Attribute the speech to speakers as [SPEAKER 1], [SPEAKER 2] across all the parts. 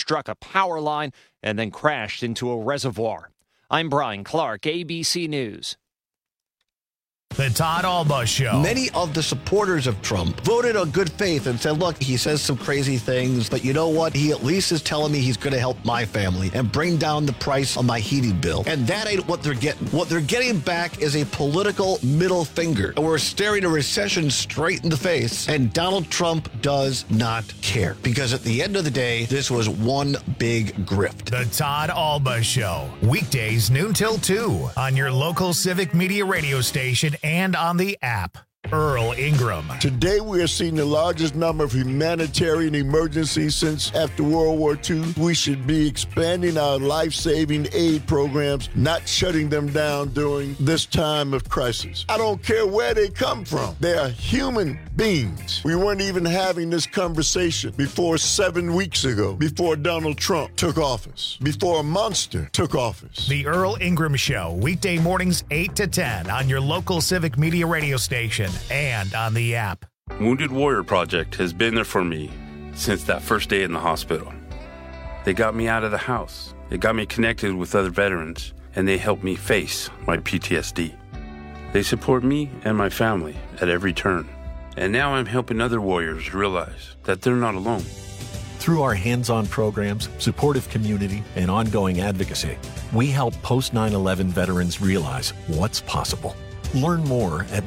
[SPEAKER 1] struck a power line and then crashed into a reservoir. I'm Brian Clark, ABC News.
[SPEAKER 2] The Todd Alba Show.
[SPEAKER 3] Many of the supporters of Trump voted on good faith and said, look, he says some crazy things, but you know what? He at least is telling me he's going to help my family and bring down the price on my heating bill. And that ain't what they're getting. What they're getting back is a political middle finger. And we're staring a recession straight in the face. And Donald Trump does not care. Because at the end of the day, this was one big grift.
[SPEAKER 2] The Todd Alba Show. Weekdays noon till 2 on your local Civic Media radio station and on the app. Earl Ingram.
[SPEAKER 4] Today we are seeing the largest number of humanitarian emergencies since after World War II. We should be expanding our life-saving aid programs, not shutting them down during this time of crisis. I don't care where they come from. They are human beings. We weren't even having this conversation before 7 weeks ago, before Donald Trump took office, before a monster took office.
[SPEAKER 2] The Earl Ingram Show, weekday mornings 8 to 10 on your local Civic Media radio station and on the app.
[SPEAKER 5] Wounded Warrior Project has been there for me since that first day in the hospital. They got me out of the house. They got me connected with other veterans, and they helped me face my PTSD. They support me and my family at every turn. And now I'm helping other warriors realize that they're not alone.
[SPEAKER 6] Through our hands-on programs, supportive community, and ongoing advocacy, we help post 9/11 veterans realize what's possible. Learn more at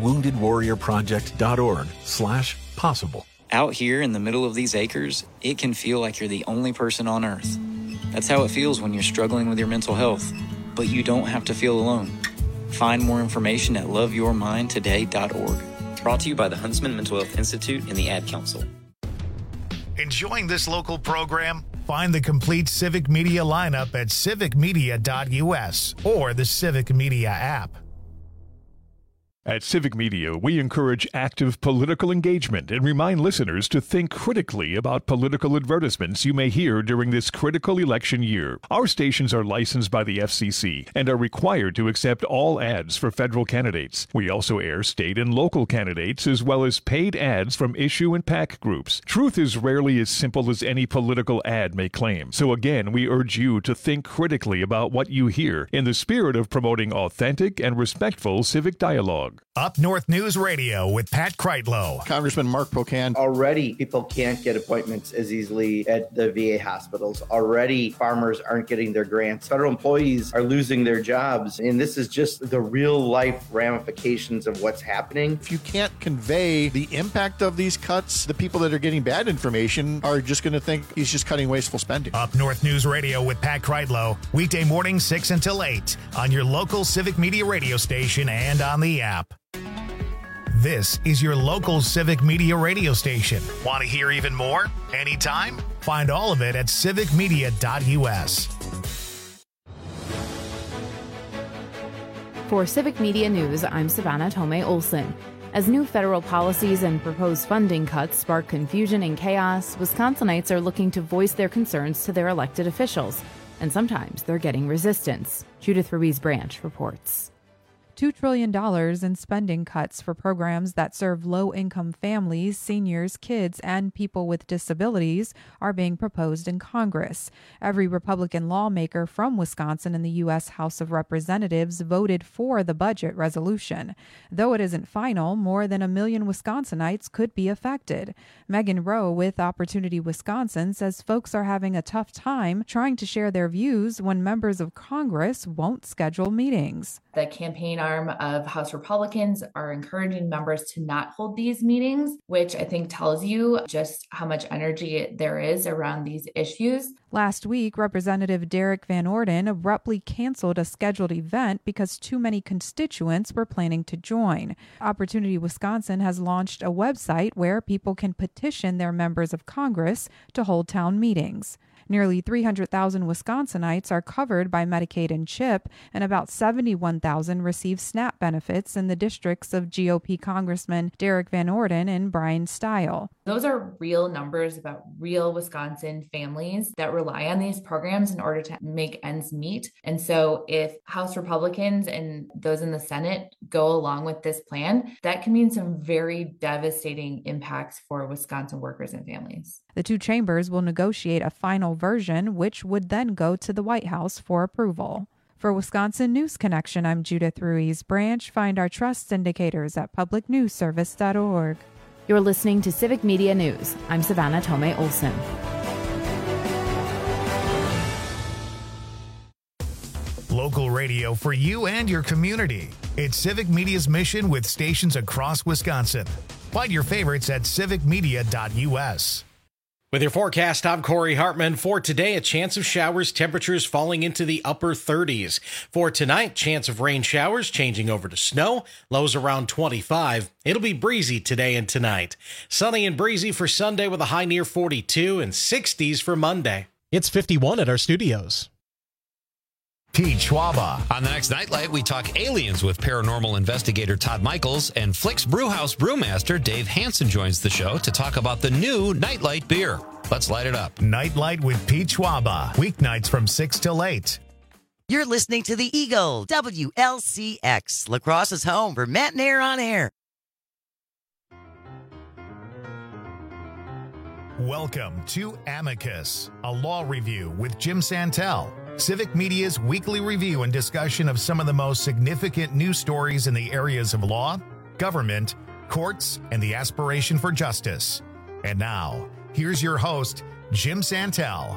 [SPEAKER 6] woundedwarriorproject.org/possible.
[SPEAKER 7] Out here in the middle of these acres, it can feel like you're the only person on Earth. That's how it feels when you're struggling with your mental health. But you don't have to feel alone. Find more information at loveyourmindtoday.org. Brought to you by the Huntsman Mental Health Institute and the Ad Council.
[SPEAKER 2] Enjoying this local program? Find the complete Civic Media lineup at civicmedia.us or the Civic Media app.
[SPEAKER 8] At Civic Media, we encourage active political engagement and remind listeners to think critically about political advertisements you may hear during this critical election year. Our stations are licensed by the FCC and are required to accept all ads for federal candidates. We also air state and local candidates as well as paid ads from issue and PAC groups. Truth is rarely as simple as any political ad may claim. So again, we urge you to think critically about what you hear in the spirit of promoting authentic and respectful civic dialogue.
[SPEAKER 2] Up North News Radio with Pat Kreitlow.
[SPEAKER 9] Congressman Mark Pocan.
[SPEAKER 10] Already, people can't get appointments as easily at the VA hospitals. Already, farmers aren't getting their grants. Federal employees are losing their jobs. And this is just the real life ramifications of what's happening.
[SPEAKER 9] If you can't convey the impact of these cuts, the people that are getting bad information are just going to think he's just cutting wasteful spending.
[SPEAKER 2] Up North News Radio with Pat Kreitlow. Weekday mornings 6 until 8 on your local Civic Media radio station and on the app. This is your local Civic Media radio station. Want to hear even more? Anytime? Find all of it at civicmedia.us.
[SPEAKER 11] For Civic Media News, I'm Savannah Tomei Olson. As new federal policies and proposed funding cuts spark confusion and chaos, Wisconsinites are looking to voice their concerns to their elected officials. And sometimes they're getting resistance. Judith Ruiz-Branch reports.
[SPEAKER 12] $2 trillion in spending cuts for programs that serve low-income families, seniors, kids, and people with disabilities are being proposed in Congress. Every Republican lawmaker from Wisconsin in the U.S. House of Representatives voted for the budget resolution. Though it isn't final, more than 1 million Wisconsinites could be affected. Megan Rowe with Opportunity Wisconsin says folks are having a tough time trying to share their views when members of Congress won't schedule meetings.
[SPEAKER 13] The campaign arm of House Republicans are encouraging members to not hold these meetings, which I think tells you just how much energy there is around these issues.
[SPEAKER 12] Last week, Representative Derek Van Orden abruptly canceled a scheduled event because too many constituents were planning to join. Opportunity Wisconsin has launched a website where people can petition their members of Congress to hold town meetings. Nearly 300,000 Wisconsinites are covered by Medicaid and CHIP, and about 71,000 receive SNAP benefits in the districts of GOP Congressman Derek Van Orden and Brian Stile.
[SPEAKER 13] Those are real numbers about real Wisconsin families that rely on these programs in order to make ends meet. And so if House Republicans and those in the Senate go along with this plan, that can mean some very devastating impacts for Wisconsin workers and families.
[SPEAKER 12] The two chambers will negotiate a final version, which would then go to the White House for approval. For Wisconsin News Connection, I'm Judith Ruiz Branch. Find our trust indicators at publicnewsservice.org.
[SPEAKER 11] You're listening to Civic Media News. I'm Savannah Tomei Olson.
[SPEAKER 2] Local radio for you and your community. It's Civic Media's mission with stations across Wisconsin. Find your favorites at civicmedia.us.
[SPEAKER 14] With your forecast, I'm Corey Hartman. For today, a chance of showers, temperatures falling into the upper 30s. For tonight, chance of rain showers changing over to snow, lows around 25. It'll be breezy today and tonight. Sunny and breezy for Sunday with a high near 42 and 60s for Monday.
[SPEAKER 15] It's 51 at our studios.
[SPEAKER 2] Pete Schwaba.
[SPEAKER 16] On the next Nightlight, we talk aliens with paranormal investigator Todd Michaels, and Flick's Brewhouse brewmaster Dave Hansen joins the show to talk about the new Nightlight beer. Let's light it up.
[SPEAKER 2] Nightlight with Pete Schwaba. Weeknights from 6 till 8.
[SPEAKER 17] You're listening to the Eagle, WLCX, La Crosse's home for Matt and Air on Air.
[SPEAKER 2] Welcome to Amicus, a law review with Jim Santel. Civic Media's weekly review and discussion of some of the most significant news stories in the areas of law, government, courts, and the aspiration for justice. And now, here's your host, Jim Santel.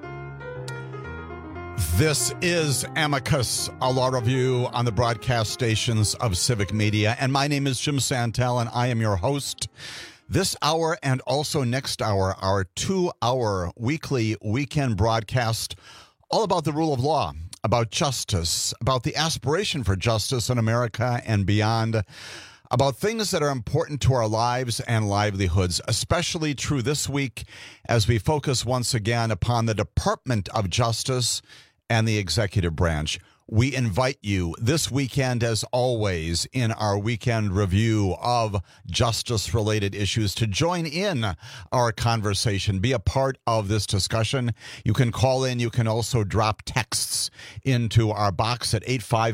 [SPEAKER 18] This is Amicus, a law review on the broadcast stations of Civic Media. And my name is Jim Santel, and I am your host. This hour and also next hour, our 2-hour weekly weekend broadcast all about the rule of law, about justice, about the aspiration for justice in America and beyond, about things that are important to our lives and livelihoods, especially true this week as we focus once again upon the Department of Justice and the executive branch. We invite you this weekend, as always, in our weekend review of justice-related issues to join in our conversation, be a part of this discussion. You can call in. You can also drop texts into our box at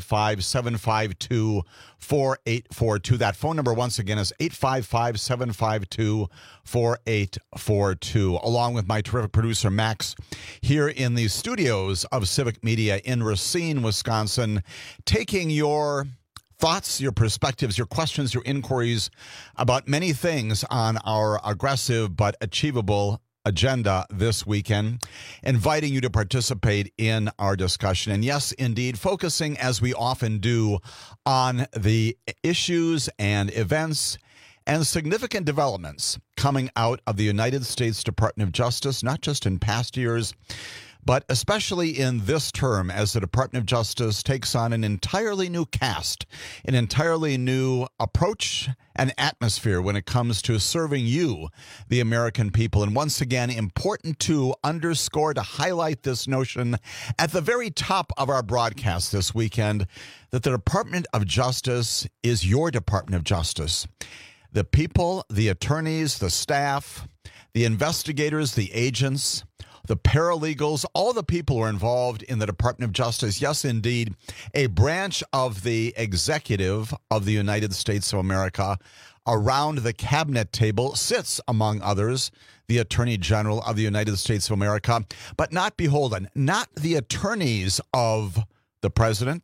[SPEAKER 18] 855-752-4842. That phone number, once again, is 855-752-4842. Along with my terrific producer, Max, here in the studios of Civic Media in Racine, Wisconsin, taking your thoughts, your perspectives, your questions, your inquiries about many things on our aggressive but achievable agenda this weekend, inviting you to participate in our discussion. And yes, indeed, focusing, as we often do, on the issues and events and significant developments coming out of the United States Department of Justice, not just in past years, but especially in this term, as the Department of Justice takes on an entirely new cast, an entirely new approach and atmosphere when it comes to serving you, the American people. And once again, important to underscore, to highlight this notion at the very top of our broadcast this weekend, that the Department of Justice is your Department of Justice. The people, the attorneys, the staff, the investigators, the agents, the paralegals, all the people who are involved in the Department of Justice, yes, indeed, a branch of the executive of the United States of America. Around the cabinet table sits, among others, the Attorney General of the United States of America, but not beholden, not the attorneys of the president.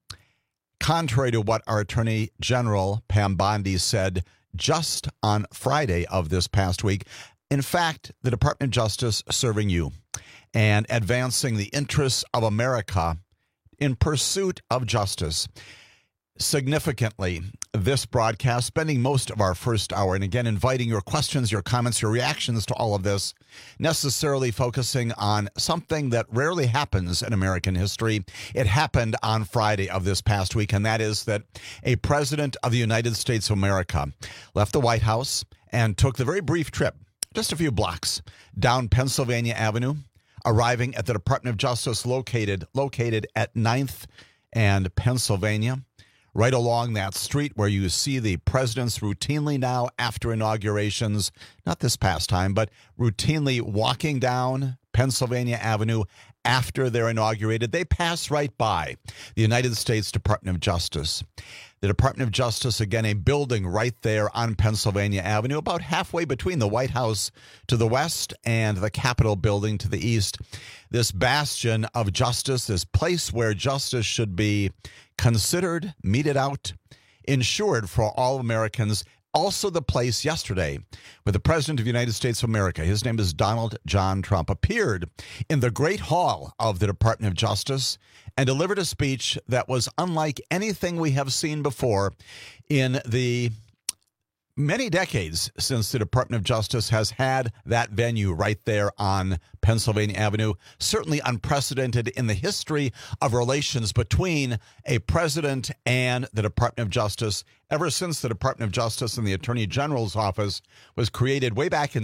[SPEAKER 18] Contrary to what our Attorney General, Pam Bondi, said just on Friday of this past week, in fact, the Department of Justice serving you and advancing the interests of America in pursuit of justice. Significantly, this broadcast, spending most of our first hour, and again, inviting your questions, your comments, your reactions to all of this, necessarily focusing on something that rarely happens in American history. It happened on Friday of this past week, and that is that a president of the United States of America left the White House and took the very brief trip, just a few blocks, down Pennsylvania Avenue, arriving at the Department of Justice located at 9th and Pennsylvania, right along that street where you see the presidents routinely now after inaugurations, not this past time, but routinely walking down Pennsylvania Avenue after they're inaugurated. They pass right by the United States Department of Justice. The Department of Justice, again, a building right there on Pennsylvania Avenue, about halfway between the White House to the west and the Capitol building to the east. This bastion of justice, this place where justice should be considered, meted out, ensured for all Americans. Also the place yesterday where the President of the United States of America, his name is Donald John Trump, appeared in the Great Hall of the Department of Justice and delivered a speech that was unlike anything we have seen before in the many decades since the Department of Justice has had that venue right there on Pennsylvania Avenue. Certainly unprecedented in the history of relations between a president and the Department of Justice ever since the Department of Justice and the Attorney General's office was created way back in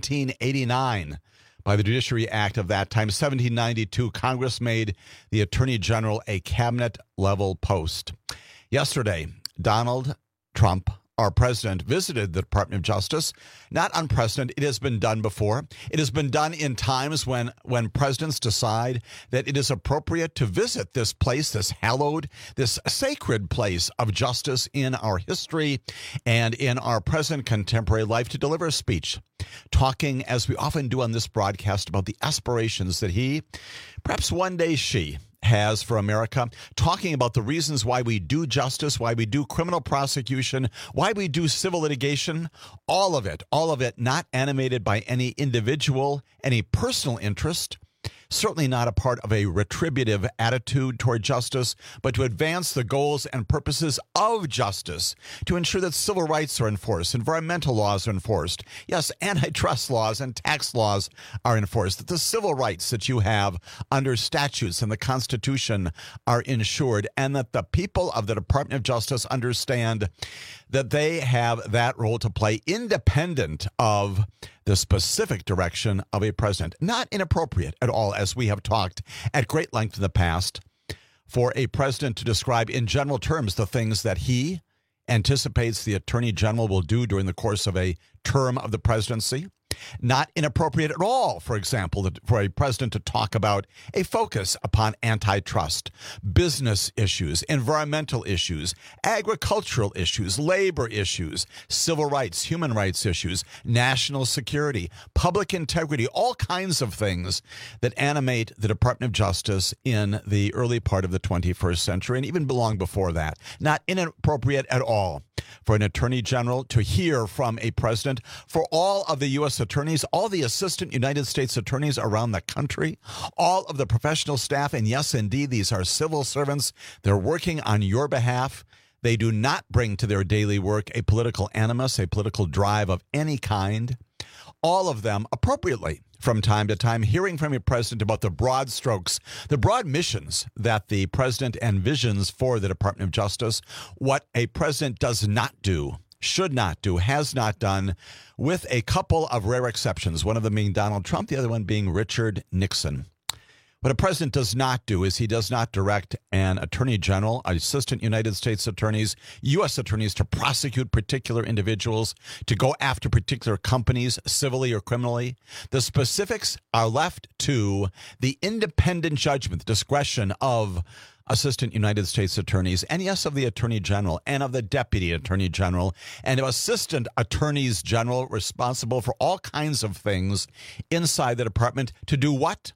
[SPEAKER 18] 1789 by the Judiciary Act of that time. 1792, Congress made the Attorney General a cabinet-level post. Yesterday, Donald Trump, our president, visited the Department of Justice. Not unprecedented. It has been done before. It has been done in times when presidents decide that it is appropriate to visit this place, this hallowed, this sacred place of justice in our history and in our present contemporary life, to deliver a speech, talking, as we often do on this broadcast, about the aspirations that he, perhaps one day she, has for America, talking about the reasons why we do justice, why we do criminal prosecution, why we do civil litigation, all of it not animated by any individual, any personal interest, certainly not a part of a retributive attitude toward justice, but to advance the goals and purposes of justice, to ensure that civil rights are enforced, environmental laws are enforced, yes, antitrust laws and tax laws are enforced, that the civil rights that you have under statutes and the Constitution are ensured, and that the people of the Department of Justice understand that they have that role to play independent of the specific direction of a president. Not inappropriate at all, as we have talked at great length in the past, for a president to describe in general terms the things that he anticipates the Attorney General will do during the course of a term of the presidency. Not inappropriate at all, for example, for a president to talk about a focus upon antitrust, business issues, environmental issues, agricultural issues, labor issues, civil rights, human rights issues, national security, public integrity, all kinds of things that animate the Department of Justice in the early part of the 21st century and even long before that. Not inappropriate at all for an attorney general to hear from a president, for all of the U.S. attorneys, all the assistant United States attorneys around the country, all of the professional staff, and yes, indeed, these are civil servants. They're working on your behalf. They do not bring to their daily work a political animus, a political drive of any kind. All of them appropriately, from time to time, hearing from a president about the broad strokes, the broad missions that the president envisions for the Department of Justice, what a president does not do, should not do, has not done, with a couple of rare exceptions, one of them being Donald Trump, the other one being Richard Nixon. What a president does not do is he does not direct an attorney general, assistant United States attorneys, U.S. attorneys to prosecute particular individuals, to go after particular companies, civilly or criminally. The specifics are left to the independent judgment, the discretion of assistant United States attorneys, and yes, of the attorney general and of the deputy attorney general and of assistant attorneys general responsible for all kinds of things inside the department. To do what?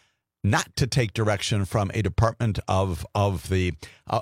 [SPEAKER 18] Not to take direction from a department of the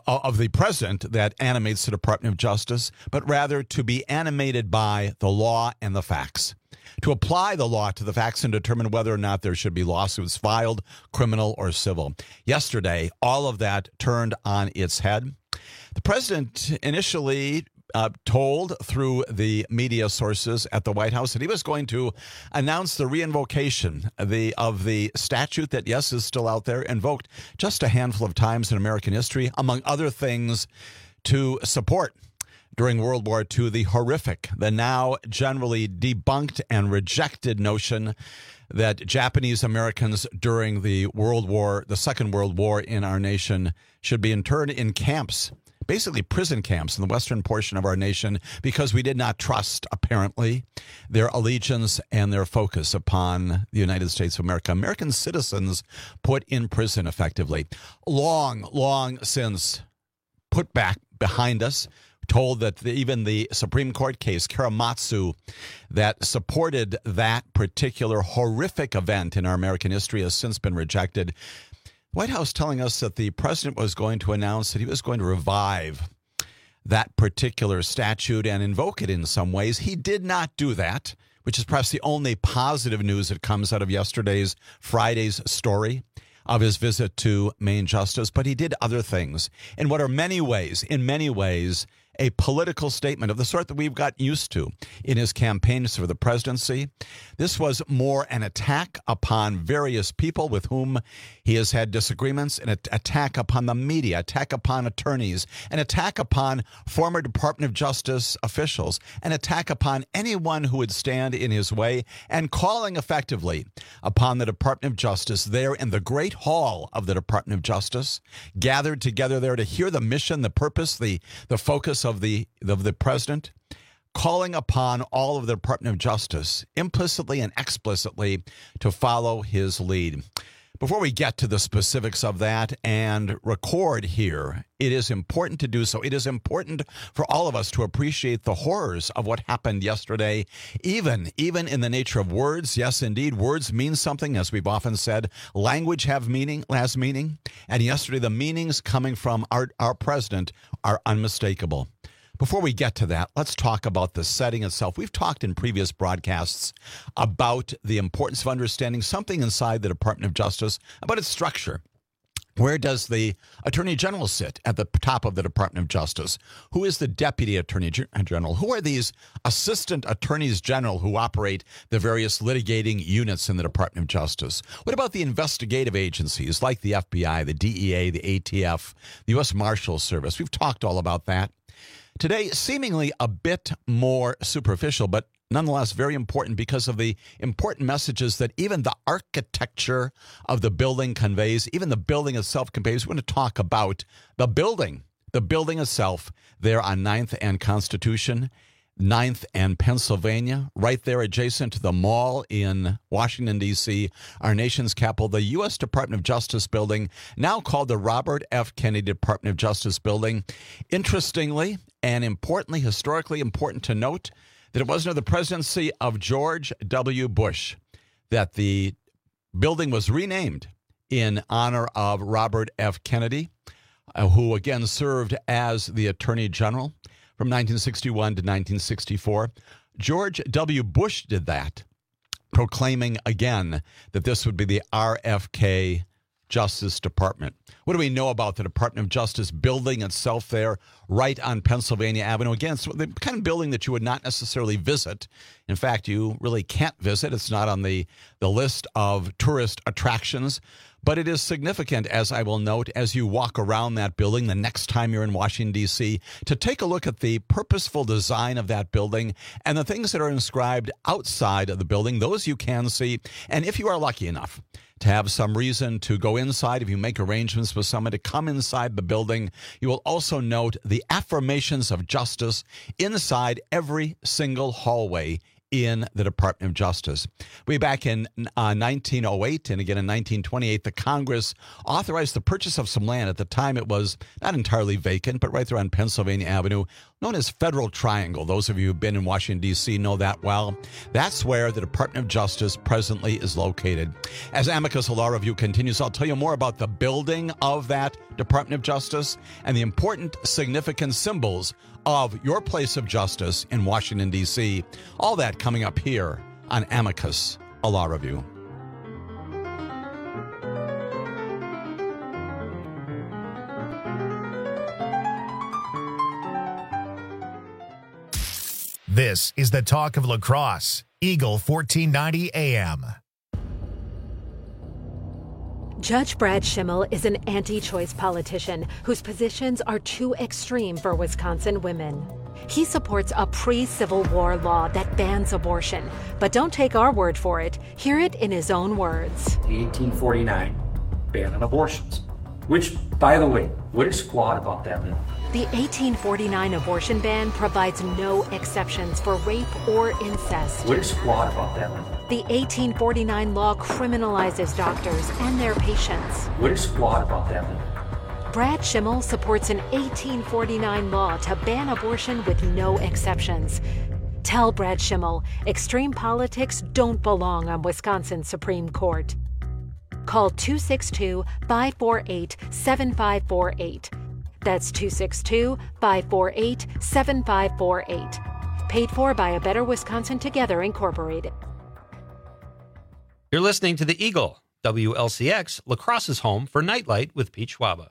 [SPEAKER 18] president that animates the Department of Justice, but rather to be animated by the law and the facts. To apply the law to the facts and determine whether or not there should be lawsuits filed, criminal or civil. Yesterday, all of that turned on its head. The president initially told through the media sources at the White House that he was going to announce the reinvocation of the statute that, yes, is still out there, invoked just a handful of times in American history, among other things, to support during World War II the horrific, the now generally debunked and rejected notion that Japanese Americans during the Second World War in our nation should be interned in camps basically prison camps in the western portion of our nation because we did not trust, apparently, their allegiance and their focus upon the United States of America. American citizens put in prison effectively. Long since put back behind us. Told that even the Supreme Court case, Karamatsu, that supported that particular horrific event in our American history has since been rejected. White House telling us that the president was going to announce that he was going to revive that particular statute and invoke it in some ways. He did not do that, which is perhaps the only positive news that comes out of Friday's story of his visit to Main Justice. But he did other things in what are in many ways, a political statement of the sort that we've gotten used to in his campaigns for the presidency. This was more an attack upon various people with whom he has had disagreements, an attack upon the media, attack upon attorneys, an attack upon former Department of Justice officials, an attack upon anyone who would stand in his way, and calling effectively upon the Department of Justice there in the Great Hall of the Department of Justice, gathered together there to hear the mission, the purpose, the focus of the president, calling upon all of the Department of Justice implicitly and explicitly to follow his lead. Before we get to the specifics of that and record here, it is important to do so. It is important for all of us to appreciate the horrors of what happened yesterday, even in the nature of words. Yes, indeed, words mean something, as we've often said. Language has meaning. And yesterday, the meanings coming from our president are unmistakable. Before we get to that, let's talk about the setting itself. We've talked in previous broadcasts about the importance of understanding something inside the Department of Justice, about its structure. Where does the Attorney General sit at the top of the Department of Justice? Who is the Deputy Attorney General? Who are these Assistant Attorneys General who operate the various litigating units in the Department of Justice? What about the investigative agencies like the FBI, the DEA, the ATF, the U.S. Marshals Service? We've talked all about that. Today, seemingly a bit more superficial, but nonetheless very important because of the important messages that even the architecture of the building conveys, even the building itself conveys. We're going to talk about the building itself there on 9th and Constitution, 9th and Pennsylvania, right there adjacent to the mall in Washington, D.C., our nation's capital, the U.S. Department of Justice building, now called the Robert F. Kennedy Department of Justice building. Interestingly and importantly, historically important to note, that it wasn't under the presidency of George W. Bush that the building was renamed in honor of Robert F. Kennedy, who again served as the Attorney General from 1961 to 1964. George W. Bush did that, proclaiming again that this would be the RFK Justice Department. What do we know about the Department of Justice building itself there right on Pennsylvania Avenue? Again, it's the kind of building that you would not necessarily visit. In fact, you really can't visit. It's not on the list of tourist attractions. But it is significant, as I will note, as you walk around that building the next time you're in Washington, D.C., to take a look at the purposeful design of that building and the things that are inscribed outside of the building, those you can see. And if you are lucky enough to have some reason to go inside, if you make arrangements with someone to come inside the building, you will also note the affirmations of justice inside every single hallway in the Department of Justice. Way back in 1908 and again in 1928, the Congress authorized the purchase of some land. At the time, it was not entirely vacant, but right there on Pennsylvania Avenue, known as Federal Triangle. Those of you who've been in Washington, D.C. know that well. That's where the Department of Justice presently is located. As Amicus Law Review continues, I'll tell you more about the building of that Department of Justice and the important, significant symbols of your place of justice in Washington, D.C. All that coming up here on Amicus Law Review.
[SPEAKER 2] This is the Talk of La Crosse, Eagle 1490 AM.
[SPEAKER 19] Judge Brad Schimmel is an anti-choice politician whose positions are too extreme for Wisconsin women. He supports a pre-Civil War law that bans abortion, but don't take our word for it. Hear it in his own words.
[SPEAKER 20] The 1849 ban on abortions, which, by the way, what is flawed about that?
[SPEAKER 19] The 1849 abortion ban provides no exceptions for rape or incest.
[SPEAKER 20] What is flawed about that?
[SPEAKER 19] The 1849 law criminalizes doctors and their patients.
[SPEAKER 20] What is flawed about that?
[SPEAKER 19] Brad Schimmel supports an 1849 law to ban abortion with no exceptions. Tell Brad Schimmel extreme politics don't belong on Wisconsin's Supreme Court. Call 262-548-7548. That's 262-548-7548. Paid for by A Better Wisconsin Together, Incorporated.
[SPEAKER 16] You're listening to The Eagle, WLCX, La Crosse's home for Nightlight with Pete Schwaba.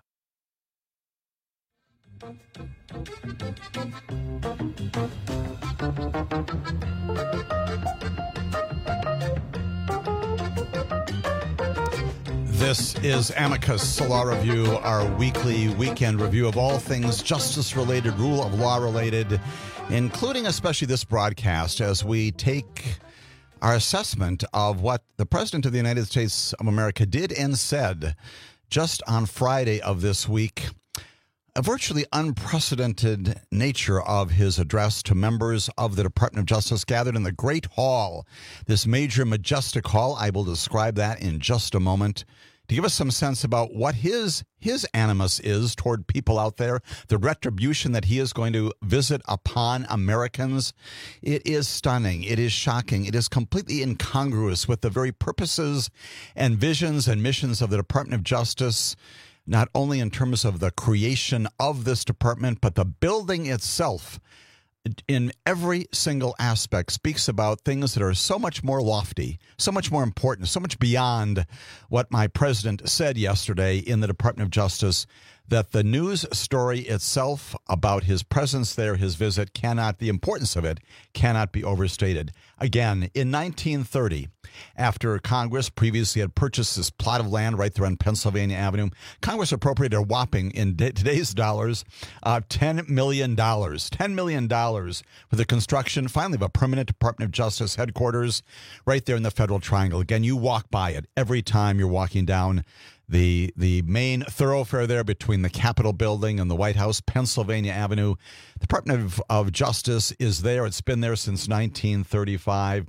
[SPEAKER 18] This is Amicus Law Review, our weekly weekend review of all things justice-related, rule of law-related, including especially this broadcast as we take our assessment of what the President of the United States of America did and said just on Friday of this week. A virtually unprecedented nature of his address to members of the Department of Justice gathered in the Great Hall, this major, majestic hall. I will describe that in just a moment to give us some sense about what his animus is toward people out there, the retribution that he is going to visit upon Americans. It is stunning. It is shocking. It is completely incongruous with the very purposes and visions and missions of the Department of Justice, not only in terms of the creation of this department, but the building itself in every single aspect speaks about things that are so much more lofty, so much more important, so much beyond what my president said yesterday in the Department of Justice, that the news story itself about his presence there, his visit, the importance of it cannot be overstated. Again, in 1930, after Congress previously had purchased this plot of land right there on Pennsylvania Avenue, Congress appropriated a whopping, in today's dollars, $10 million. $10 million for the construction, finally, of a permanent Department of Justice headquarters right there in the Federal Triangle. Again, you walk by it every time you're walking down the main thoroughfare there between the Capitol building and the White House, Pennsylvania Avenue. The Department of Justice is there. It's been there since 1935.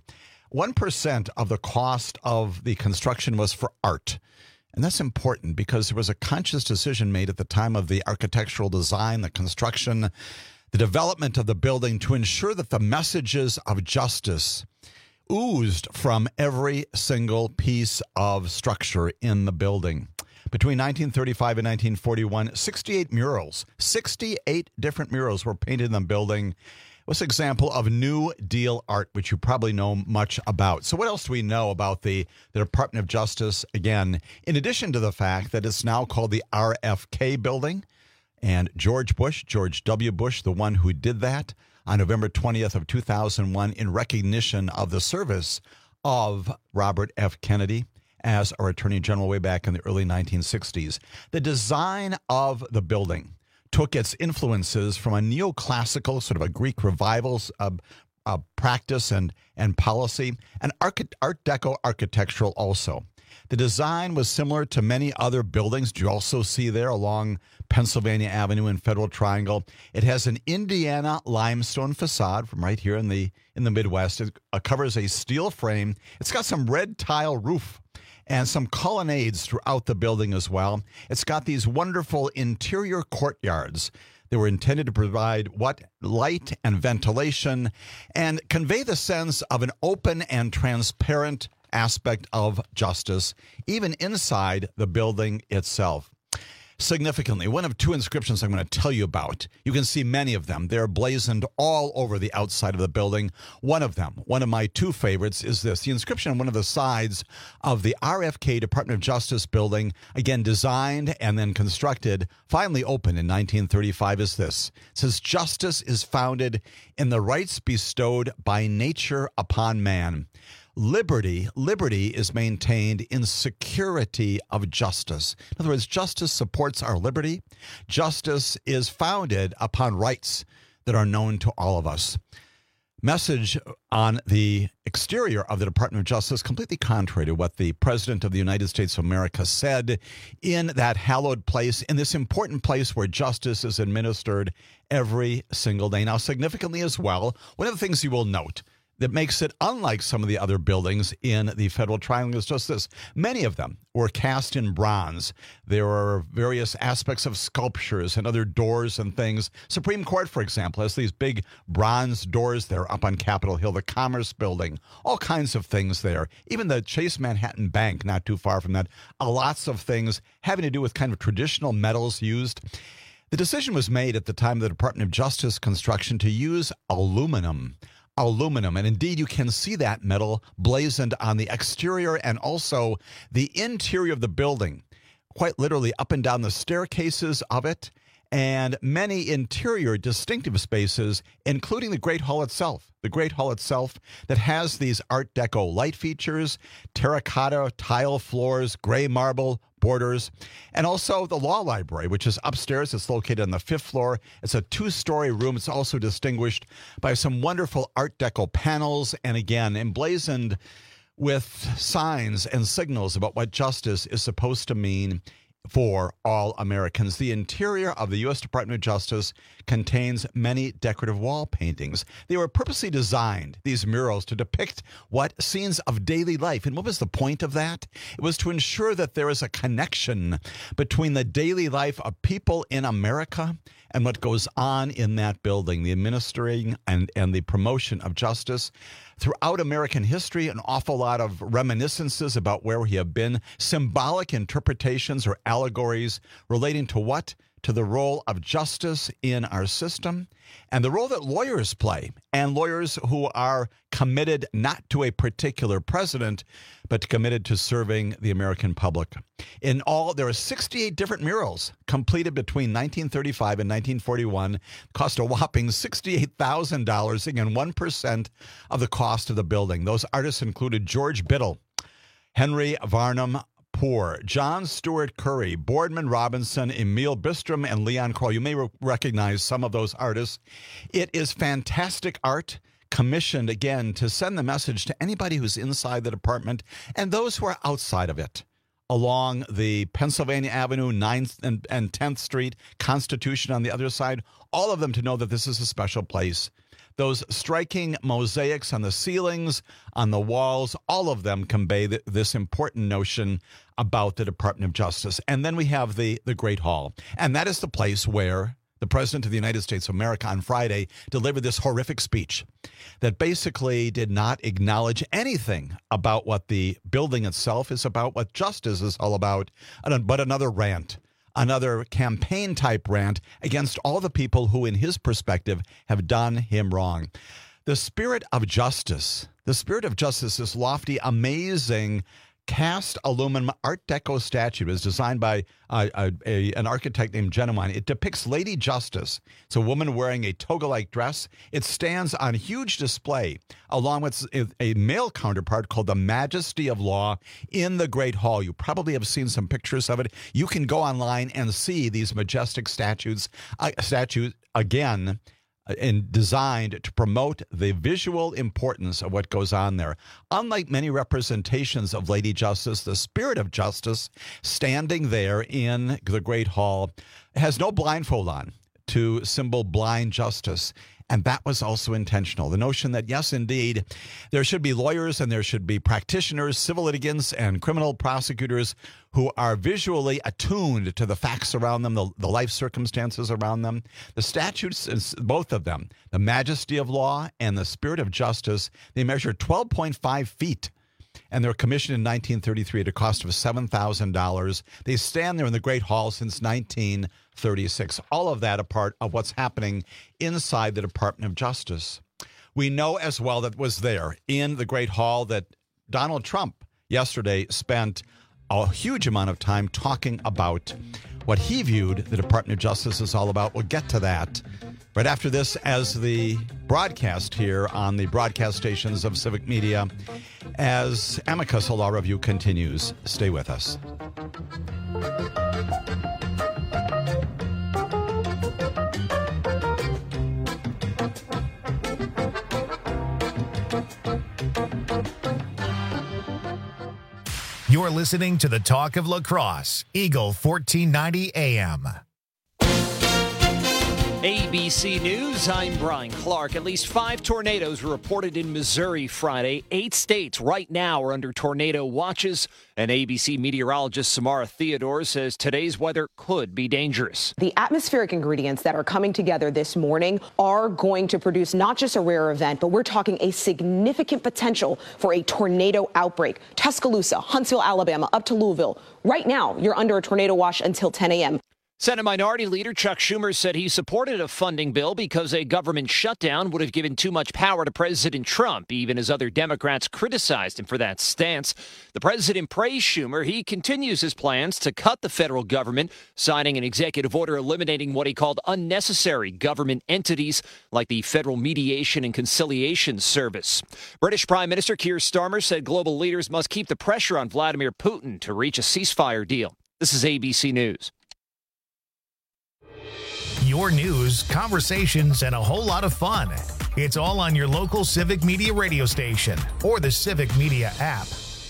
[SPEAKER 18] 1% of the cost of the construction was for art. And that's important because there was a conscious decision made at the time of the architectural design, the construction, the development of the building to ensure that the messages of justice oozed from every single piece of structure in the building. Between 1935 and 1941, 68 murals, 68 different murals were painted in the building. It was an example of New Deal art, which you probably know much about. So what else do we know about the Department of Justice? Again, in addition to the fact that it's now called the RFK building, and George W. Bush, the one who did that, on November 20th of 2001 in recognition of the service of Robert F. Kennedy as our Attorney General way back in the early 1960s. The design of the building took its influences from a neoclassical, sort of a Greek revival practice and policy, and Art Deco architectural also. The design was similar to many other buildings you also see there along Pennsylvania Avenue and Federal Triangle. It has an Indiana limestone facade from right here in the Midwest. It covers a steel frame. It's got some red tile roof and some colonnades throughout the building as well. It's got these wonderful interior courtyards. They were intended to provide light and ventilation and convey the sense of an open and transparent aspect of justice, even inside the building itself. Significantly, one of two inscriptions I'm going to tell you about. You can see many of them. They're blazoned all over the outside of the building. One of them, one of my two favorites, is this. The inscription on one of the sides of the RFK Department of Justice building, again designed and then constructed, finally opened in 1935, is this. It says, "Justice is founded in the rights bestowed by nature upon man. Liberty is maintained in security of justice." In other words, justice supports our liberty. Justice is founded upon rights that are known to all of us. message on the exterior of the Department of Justice, completely contrary to what the President of the United States of America said in that hallowed place, in this important place where justice is administered every single day. Now, significantly as well, one of the things you will note that makes it unlike some of the other buildings in the Federal Triangle is just this. Many of them were cast in bronze. There are various aspects of sculptures and other doors and things. Supreme Court, for example, has these big bronze doors there up on Capitol Hill, the Commerce Building, all kinds of things there. Even the Chase Manhattan Bank, not too far from that, lots of things having to do with kind of traditional metals used. The decision was made at the time of the Department of Justice construction to use aluminum. And indeed you can see that metal blazoned on the exterior and also the interior of the building, quite literally up and down the staircases of it, and many interior distinctive spaces, including the Great Hall itself. The Great Hall itself that has these Art Deco light features, terracotta tile floors, gray marble borders, and also the Law Library, which is upstairs. It's located on the 5th floor. It's a 2-story room. It's also distinguished by some wonderful Art Deco panels, and again, emblazoned with signs and signals about what justice is supposed to mean for all Americans. The interior of the U.S. Department of Justice contains many decorative wall paintings. They were purposely designed, these murals, to depict what scenes of daily life. And what was the point of that? It was to ensure that there is a connection between the daily life of people in America and what goes on in that building, the administering and the promotion of justice. Throughout American history, an awful lot of reminiscences about where we have been, symbolic interpretations or allegories relating to what? To the role of justice in our system and the role that lawyers play, and lawyers who are committed not to a particular president, but committed to serving the American public. In all, there are 68 different murals completed between 1935 and 1941, cost a whopping $68,000, again, 1% of the cost of the building. Those artists included George Biddle, Henry Varnum Poor, John Stewart Curry, Boardman Robinson, Emil Bistrom, and Leon Kroll. You may recognize some of those artists. It is fantastic art, commissioned, again, to send the message to anybody who's inside the department and those who are outside of it. Along the Pennsylvania Avenue, 9th and 10th Street, Constitution on the other side, all of them to know that this is a special place. Those striking mosaics on the ceilings, on the walls, all of them convey this important notion about the Department of Justice. And then we have the Great Hall. And that is the place where the President of the United States of America on Friday delivered this horrific speech that basically did not acknowledge anything about what the building itself is about, what justice is all about, but another rant. Another campaign-type rant against all the people who, in his perspective, have done him wrong. The spirit of justice, this lofty, amazing, cast aluminum Art Deco statue is designed by an architect named Genuine. It depicts Lady Justice. It's a woman wearing a toga-like dress. It stands on huge display along with a male counterpart called the Majesty of Law in the Great Hall. You probably have seen some pictures of it. You can go online and see these majestic statues again, and designed to promote the visual importance of what goes on there. Unlike many representations of Lady Justice, the spirit of justice standing there in the Great Hall has no blindfold on to symbol blind justice. And that was also intentional. The notion that, yes, indeed, there should be lawyers and there should be practitioners, civil litigants, and criminal prosecutors who are visually attuned to the facts around them, the life circumstances around them. The statutes, both of them, the Majesty of Law and the Spirit of Justice, they measure 12.5 feet. And they were commissioned in 1933 at a cost of $7,000. They stand there in the Great Hall since 1936. All of that a part of what's happening inside the Department of Justice. We know as well that was there in the Great Hall that Donald Trump yesterday spent a huge amount of time talking about what he viewed the Department of Justice is all about. We'll get to that right after this as the broadcast here on the broadcast stations of Civic Media as Amicus Law Review continues. Stay with us.
[SPEAKER 2] You're listening to the Talk of La Crosse, Eagle 1490 AM.
[SPEAKER 1] ABC News, I'm Brian Clark. At least 5 tornadoes were reported in Missouri Friday. 8 states right now are under tornado watches. And ABC meteorologist Samara Theodore says today's weather could be dangerous.
[SPEAKER 21] The atmospheric ingredients that are coming together this morning are going to produce not just a rare event, but we're talking a significant potential for a tornado outbreak. Tuscaloosa, Huntsville, Alabama, up to Louisville. Right now, you're under a tornado watch until 10 a.m.
[SPEAKER 1] Senate Minority Leader Chuck Schumer said he supported a funding bill because a government shutdown would have given too much power to President Trump, even as other Democrats criticized him for that stance. The president praised Schumer. He continues his plans to cut the federal government, signing an executive order eliminating what he called unnecessary government entities like the Federal Mediation and Conciliation Service. British Prime Minister Keir Starmer said global leaders must keep the pressure on Vladimir Putin to reach a ceasefire deal. This is ABC News.
[SPEAKER 2] Your news, conversations, and a whole lot of fun. It's all on your local Civic Media radio station or the Civic Media app.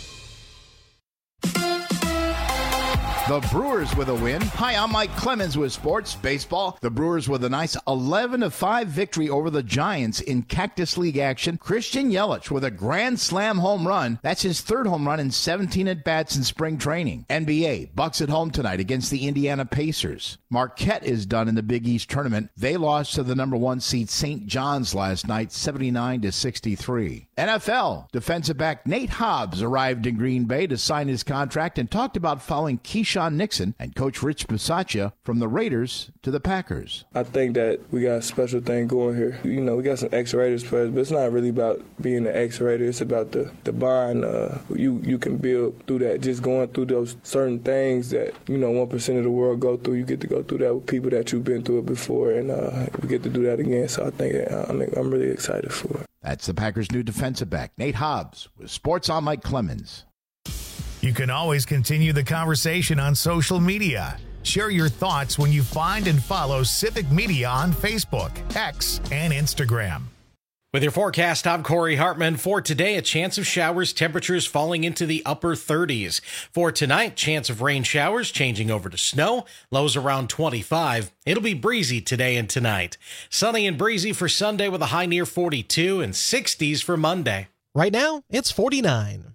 [SPEAKER 22] The Brewers with a win. Hi, I'm Mike Clemens with Sports Baseball. The Brewers with a nice 11-5 victory over the Giants in Cactus League action. Christian Yelich with a grand slam home run. That's his 3rd home run in 17 at-bats in spring training. NBA, Bucks at home tonight against the Indiana Pacers. Marquette is done in the Big East tournament. They lost to the number 1 seed St. John's last night, 79-63. NFL, defensive back Nate Hobbs arrived in Green Bay to sign his contract and talked about following Keyshawn Nixon and Coach Rich Bisaccia from the Raiders to the Packers.
[SPEAKER 23] I think that we got a special thing going here. You know, we got some ex-Raiders players, but it's not really about being an ex-Raider. It's about the bond you can build through that. Just going through those certain things that, 1% of the world go through. You get to go through that with people that you've been through it before, and we get to do that again. So I think I'm really excited for it.
[SPEAKER 22] That's the Packers' new defensive back, Nate Hobbs, with Sports on Mike Clemens.
[SPEAKER 2] You can always continue the conversation on social media. Share your thoughts when you find and follow Civic Media on Facebook, X, and Instagram.
[SPEAKER 14] With your forecast, I'm Corey Hartman. For today, a chance of showers, temperatures falling into the upper 30s. For tonight, chance of rain showers changing over to snow, lows around 25. It'll be breezy today and tonight. Sunny and breezy for Sunday with a high near 42 and 60s for Monday.
[SPEAKER 15] Right now, it's 49.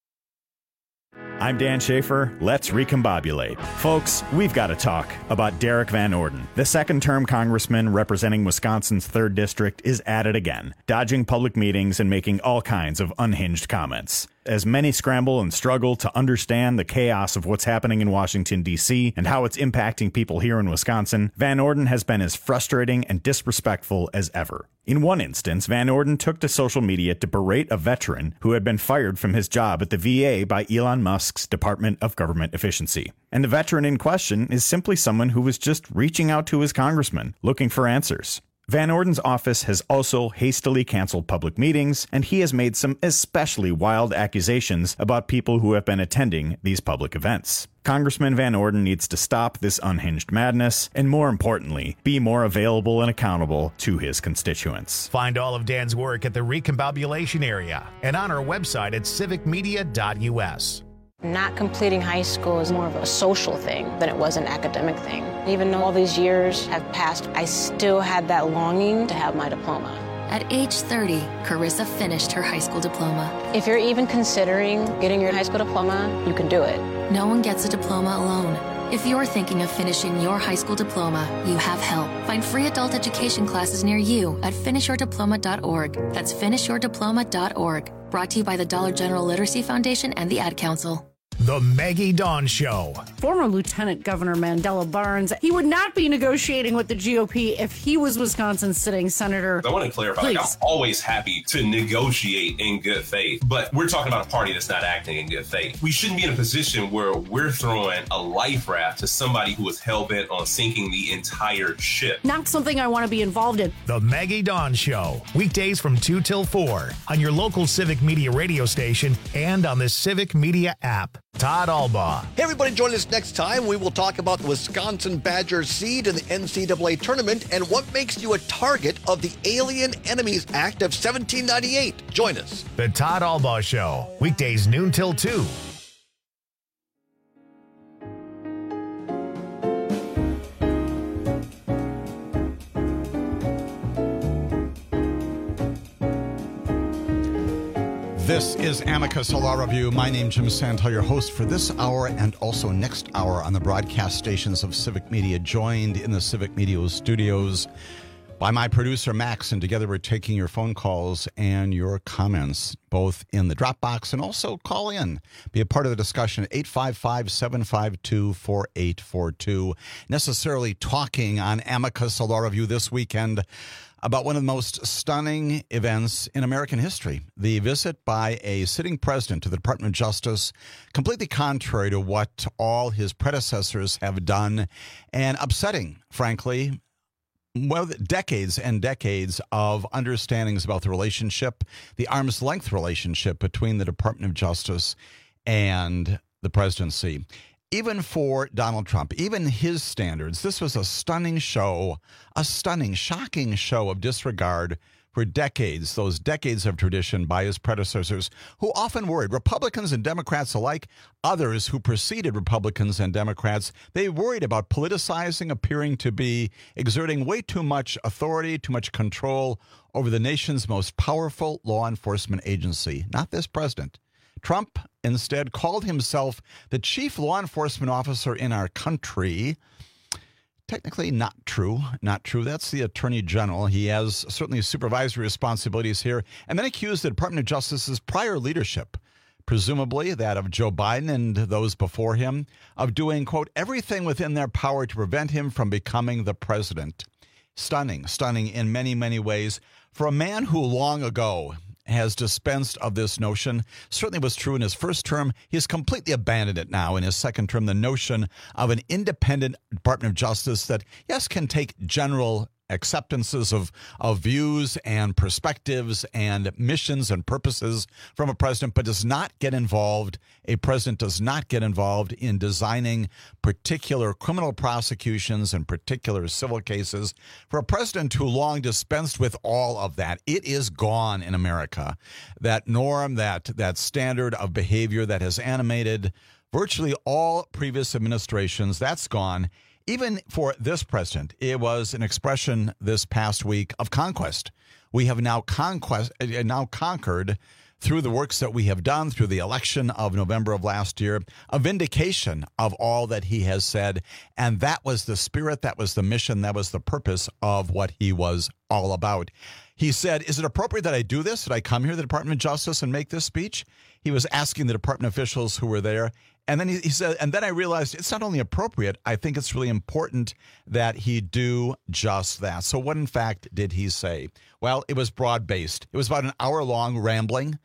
[SPEAKER 24] I'm Dan Schaefer. Let's recombobulate. Folks, we've got to talk about Derek Van Orden. The second-term congressman representing Wisconsin's 3rd District is at it again, dodging public meetings and making all kinds of unhinged comments. As many scramble and struggle to understand the chaos of what's happening in Washington, D.C., and how it's impacting people here in Wisconsin, Van Orden has been as frustrating and disrespectful as ever. In one instance, Van Orden took to social media to berate a veteran who had been fired from his job at the VA by Elon Musk's Department of Government Efficiency. And the veteran in question is simply someone who was just reaching out to his congressman, looking for answers. Van Orden's office has also hastily canceled public meetings, and he has made some especially wild accusations about people who have been attending these public events. Congressman Van Orden needs to stop this unhinged madness, and more importantly, be more available and accountable to his constituents.
[SPEAKER 2] Find all of Dan's work at the Recombobulation area and on our website at civicmedia.us.
[SPEAKER 25] Not completing high school is more of a social thing than it was an academic thing. Even though all these years have passed, I still had that longing to have my diploma.
[SPEAKER 26] At age 30, Carissa finished her high school diploma.
[SPEAKER 25] If you're even considering getting your high school diploma, you can do it.
[SPEAKER 26] No one gets a diploma alone. If you're thinking of finishing your high school diploma, you have help. Find free adult education classes near you at finishyourdiploma.org. That's finishyourdiploma.org. Brought to you by the Dollar General Literacy Foundation and the Ad Council.
[SPEAKER 2] The Maggie Dawn Show.
[SPEAKER 27] Former Lieutenant Governor Mandela Barnes, he would not be negotiating with the GOP if he was Wisconsin's sitting senator.
[SPEAKER 28] I want to clarify, like, I'm always happy to negotiate in good faith, but we're talking about a party that's not acting in good faith. We shouldn't be in a position where we're throwing a life raft to somebody who is hell-bent on sinking the entire ship.
[SPEAKER 27] Not something I want to be involved in.
[SPEAKER 2] The Maggie Dawn Show, weekdays from 2 till 4 on your local Civic Media radio station and on the Civic Media app. Todd Albaugh.
[SPEAKER 3] Hey, everybody, join us next time. We will talk about the Wisconsin Badgers seed in the NCAA tournament and what makes you a target of the Alien Enemies Act of 1798. Join us.
[SPEAKER 2] The Todd Albaugh Show, weekdays noon till 2
[SPEAKER 18] This is Amicus Law Review. My name is Jim Santel, your host for this hour and also next hour on the broadcast stations of Civic Media, joined in the Civic Media studios by my producer, Max, and together we're taking your phone calls and your comments, both in the Dropbox and also call in. Be a part of the discussion at 855-752-4842. Necessarily talking on Amicus Law Review this weekend about one of the most stunning events in American history, the visit by a sitting president to the Department of Justice, completely contrary to what all his predecessors have done, and upsetting, frankly, well, decades and decades of understandings about the relationship, the arm's length relationship between the Department of Justice and the presidency. Even for Donald Trump, even his standards, this was a stunning show, a stunning, shocking show of disregard for decades, those decades of tradition by his predecessors, who often worried, Republicans and Democrats alike, others who preceded Republicans and Democrats, they worried about politicizing, appearing to be exerting way too much authority, too much control over the nation's most powerful law enforcement agency, not this president. Trump instead called himself the chief law enforcement officer in our country. Technically not true. Not true. That's the Attorney General. He has certainly supervisory responsibilities here. And then accused the Department of Justice's prior leadership, presumably that of Joe Biden and those before him, of doing, quote, everything within their power to prevent him from becoming the president. Stunning. Stunning in many, many ways. For a man who long ago has dispensed of this notion, certainly was true in his first term. He has completely abandoned it now in his second term, the notion of an independent Department of Justice that, yes, can take general acceptances of views and perspectives and missions and purposes from a president, but does not get involved. A president does not get involved in designing particular criminal prosecutions and particular civil cases. For a president who long dispensed with all of that, it is gone in America. That norm, that standard of behavior that has animated virtually all previous administrations, that's gone. Even for this president, it was an expression this past week of conquest. We have now conquered through the works that we have done, through the election of November of last year, a vindication of all that he has said. And that was the spirit, that was the mission, that was the purpose of what he was all about. He said, is it appropriate that I do this? Did I come here to the Department of Justice and make this speech? He was asking the department officials who were there. And then he said, and then I realized it's not only appropriate, I think it's really important that he do just that. So what, in fact, did he say? Well, it was broad-based. It was about an hour-long rambling,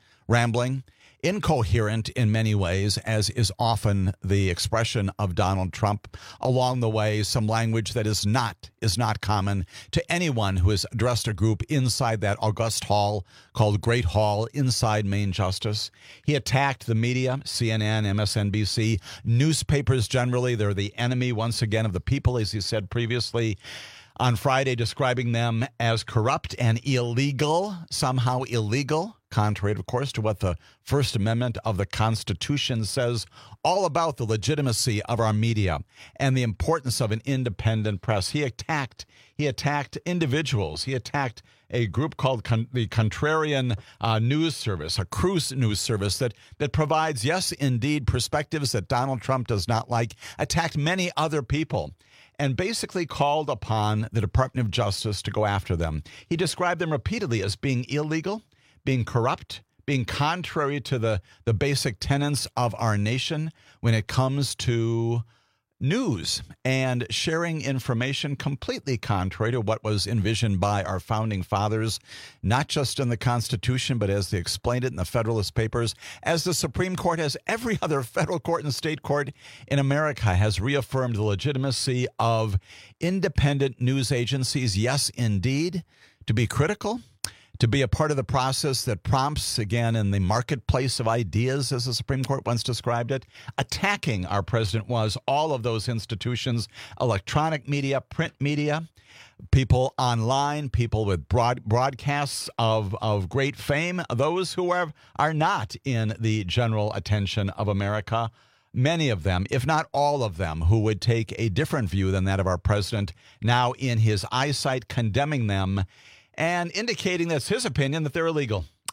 [SPEAKER 18] incoherent in many ways, as is often the expression of Donald Trump. Along the way, some language that is not common to anyone who has addressed a group inside that august hall called Great Hall inside Main Justice. He attacked the media, CNN, MSNBC, newspapers generally. They're the enemy, once again, of the people, as he said previously on Friday, describing them as corrupt and illegal, somehow illegal, contrary, of course, to what the First Amendment of the Constitution says, all about the legitimacy of our media and the importance of an independent press. He attacked individuals. He attacked a group called the Contrarian News Service, a cruise news service that provides, yes, indeed, perspectives that Donald Trump does not like, attacked many other people, and basically called upon the Department of Justice to go after them. He described them repeatedly as being illegal, being corrupt, being contrary to the basic tenets of our nation when it comes to news and sharing information, completely contrary to what was envisioned by our founding fathers, not just in the Constitution, but as they explained it in the Federalist Papers, as the Supreme Court, as every other federal court and state court in America has reaffirmed the legitimacy of independent news agencies. Yes, indeed, to be critical, to be a part of the process that prompts, again, in the marketplace of ideas, as the Supreme Court once described it. Attacking, our president was, all of those institutions, electronic media, print media, people online, people with broadcasts of great fame, those who are not in the general attention of America. Many of them, if not all of them, who would take a different view than that of our president, now in his eyesight condemning them and indicating that's his opinion that they're illegal.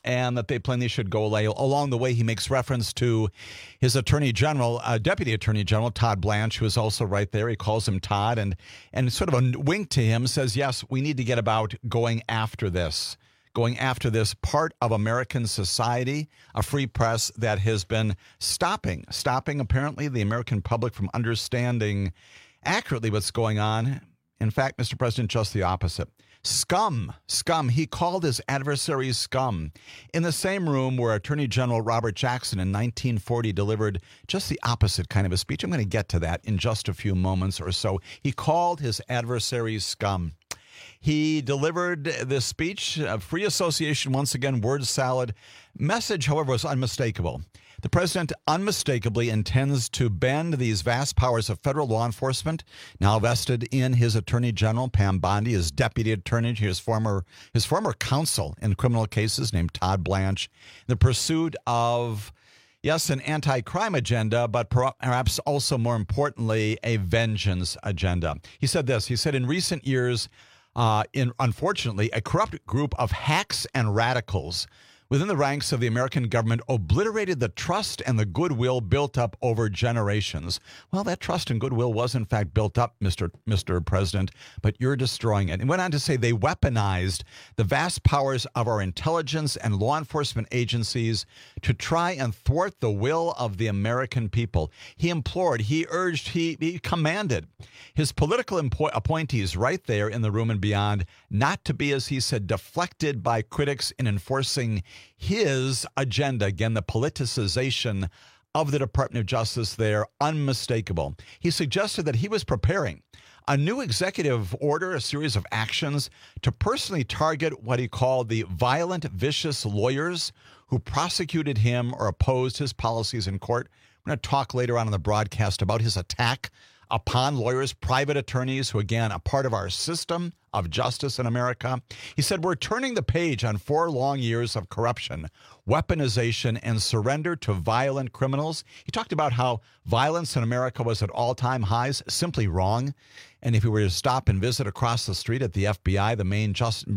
[SPEAKER 18] and that they plainly should go away. Along the way, he makes reference to his Attorney General, Deputy Attorney General Todd Blanche, who is also right there. He calls him Todd, and sort of a wink to him says, yes, we need to get about going after this part of American society, a free press that has been stopping apparently the American public from understanding accurately what's going on. In fact, Mr. President, just the opposite. Scum. He called his adversaries scum. In the same room where Attorney General Robert Jackson in 1940 delivered just the opposite kind of a speech. I'm going to get to that in just a few moments or so. He called his adversaries scum. He delivered this speech, free association, once again, word salad. Message, however, was unmistakable. The president unmistakably intends to bend these vast powers of federal law enforcement, now vested in his attorney general, Pam Bondi, his deputy attorney, his former counsel in criminal cases named Todd Blanche, in the pursuit of, yes, an anti-crime agenda, but perhaps also more importantly, a vengeance agenda. He said this. He said, in recent years, unfortunately, a corrupt group of hacks and radicals within the ranks of the American government obliterated the trust and the goodwill built up over generations. Well, that trust and goodwill was in fact built up, Mr. President, but you're destroying it. And went on to say they weaponized the vast powers of our intelligence and law enforcement agencies to try and thwart the will of the American people. He implored, he urged, he commanded his political appointees right there in the room and beyond not to be, as he said, deflected by critics in enforcing his agenda. Again, the politicization of the Department of Justice there, unmistakable. He suggested that he was preparing a new executive order, a series of actions to personally target what he called the violent, vicious lawyers who prosecuted him or opposed his policies in court. We're going to talk later on in the broadcast about his attack upon lawyers, private attorneys who, again, are part of our system of justice in America. He said, we're turning the page on 4 long years of corruption, weaponization, and surrender to violent criminals. He talked about how violence in America was at all-time highs, simply wrong. And if you were to stop and visit across the street at the FBI, the main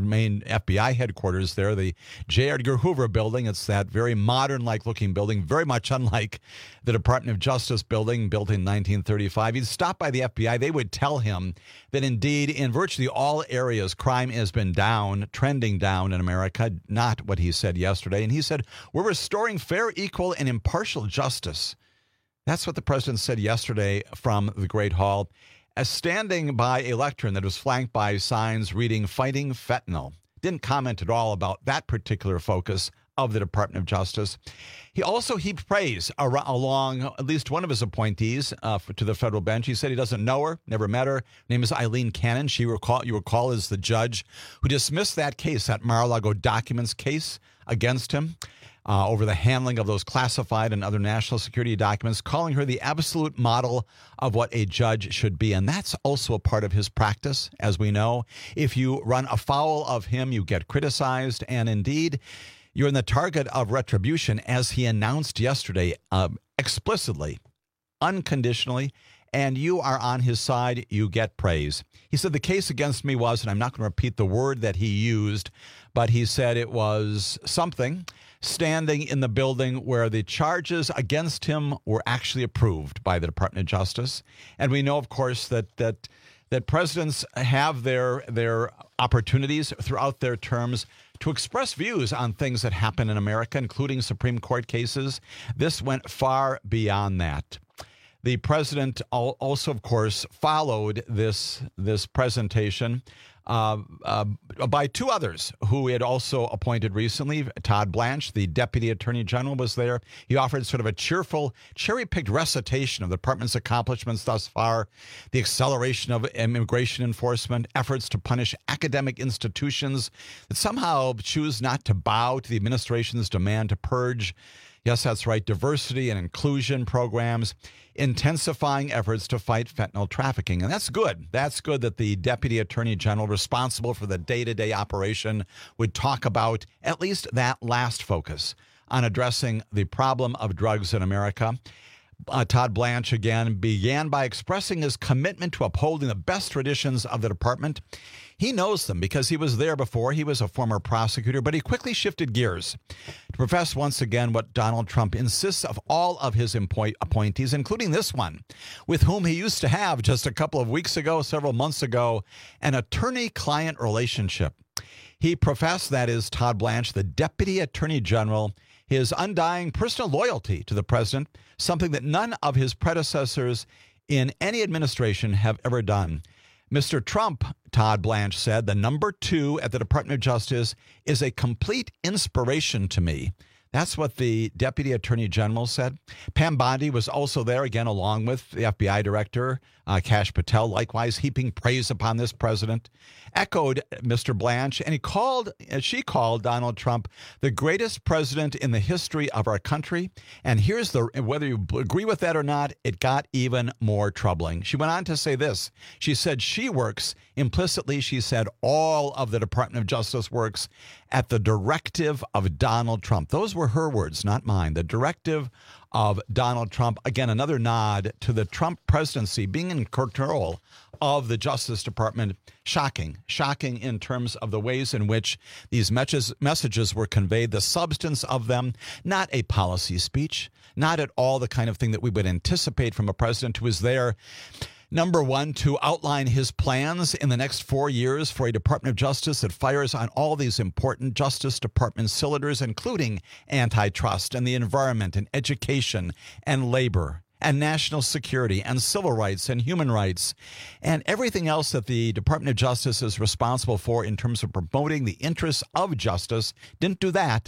[SPEAKER 18] FBI headquarters there, the J. Edgar Hoover building, it's that very modern-like looking building, very much unlike the Department of Justice building built in 1935. He'd stop by the FBI. They would tell him that indeed in virtually all areas, crime has been down, trending down in America, not what he said yesterday. And he said, we're restoring fair, equal, and impartial justice. That's what the president said yesterday from the Great Hall, as standing by a lectern that was flanked by signs reading "Fighting Fentanyl." Didn't comment at all about that particular focus of the Department of Justice. He also heaped praise along at least one of his appointees to the federal bench. He said he doesn't know her, never met her. Her name is Eileen Cannon. You recall is the judge who dismissed that case, that Mar-a-Lago documents case against him over the handling of those classified and other national security documents, calling her the absolute model of what a judge should be. And that's also a part of his practice, as we know. If you run afoul of him, you get criticized, and indeed, you're in the target of retribution, as he announced yesterday, explicitly, unconditionally, and you are on his side, you get praise. He said the case against me was, and I'm not going to repeat the word that he used, but he said it was something standing in the building where the charges against him were actually approved by the Department of Justice. And we know, of course, that presidents have their opportunities throughout their terms to express views on things that happen in America, including Supreme Court cases. This went far beyond that. The president also, of course, followed this presentation by 2 others who he had also appointed recently. Todd Blanche, the Deputy Attorney General, was there. He offered sort of a cheerful, cherry-picked recitation of the department's accomplishments thus far, the acceleration of immigration enforcement, efforts to punish academic institutions that somehow choose not to bow to the administration's demand to purge, yes, that's right, diversity and inclusion programs, intensifying efforts to fight fentanyl trafficking. And that's good. That's good that the Deputy Attorney General responsible for the day-to-day operation would talk about at least that last focus on addressing the problem of drugs in America. Todd Blanche again began by expressing his commitment to upholding the best traditions of the department. He knows them because he was there before. He was a former prosecutor, but he quickly shifted gears to profess once again what Donald Trump insists of all of his appointees, including this one, with whom he used to have just a couple of weeks ago, several months ago, an attorney-client relationship. He professed, that is, Todd Blanche, the Deputy Attorney General, his undying personal loyalty to the president, something that none of his predecessors in any administration have ever done. Mr. Trump, Todd Blanche said, the number 2 at the Department of Justice is a complete inspiration to me. That's what the Deputy Attorney General said. Pam Bondi was also there, again, along with the FBI Director, Kash Patel, likewise heaping praise upon this president, echoed Mr. Blanche, and she called Donald Trump the greatest president in the history of our country. And here's whether you agree with that or not, it got even more troubling. She went on to say this. She said she works, implicitly, she said all of the Department of Justice works at the directive of Donald Trump. Those were her words, not mine. The directive of Donald Trump. Again, another nod to the Trump presidency being in control of the Justice Department. Shocking in terms of the ways in which these messages were conveyed, the substance of them, not a policy speech, not at all the kind of thing that we would anticipate from a president who is there, number one, to outline his plans in the next 4 years for a Department of Justice that fires on all these important Justice Department cylinders, including antitrust and the environment and education and labor and national security and civil rights and human rights and everything else that the Department of Justice is responsible for in terms of promoting the interests of justice. Didn't do that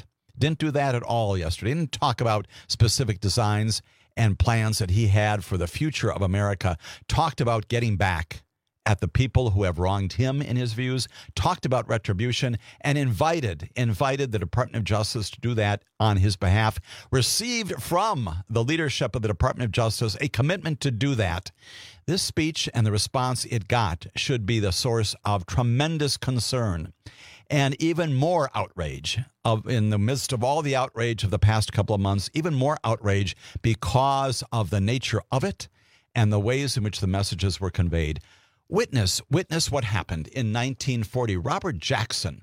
[SPEAKER 18] at all yesterday. Didn't talk about specific designs and plans that he had for the future of America. Talked about getting back at the people who have wronged him in his views, talked about retribution, and invited the Department of Justice to do that on his behalf. Received from the leadership of the Department of Justice a commitment to do that. This speech and the response it got should be the source of tremendous concern and even more outrage in the midst of all the outrage of the past couple of months, even more outrage because of the nature of it and the ways in which the messages were conveyed. Witness what happened in 1940. Robert Jackson,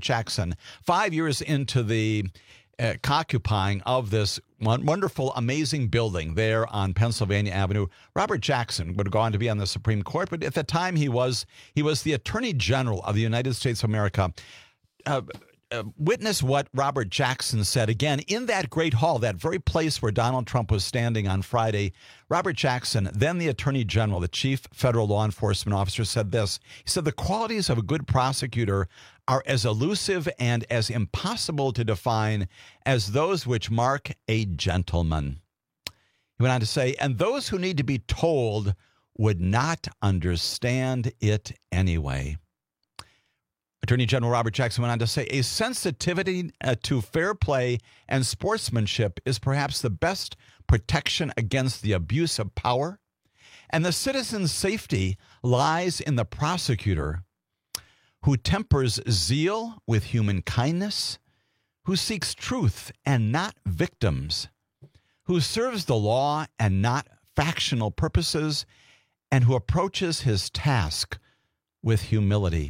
[SPEAKER 18] 5 years into the occupying of this wonderful, amazing building there on Pennsylvania Avenue. Robert Jackson would go on to be on the Supreme Court, but at the time he was the Attorney General of the United States of America. Witness what Robert Jackson said again in that great hall, that very place where Donald Trump was standing on Friday. Robert Jackson, then the Attorney General, the chief federal law enforcement officer, said this. He said, the qualities of a good prosecutor are as elusive and as impossible to define as those which mark a gentleman. He went on to say, and those who need to be told would not understand it anyway. Attorney General Robert Jackson went on to say, a sensitivity to fair play and sportsmanship is perhaps the best protection against the abuse of power, and the citizen's safety lies in the prosecutor who tempers zeal with human kindness, who seeks truth and not victims, who serves the law and not factional purposes, and who approaches his task with humility.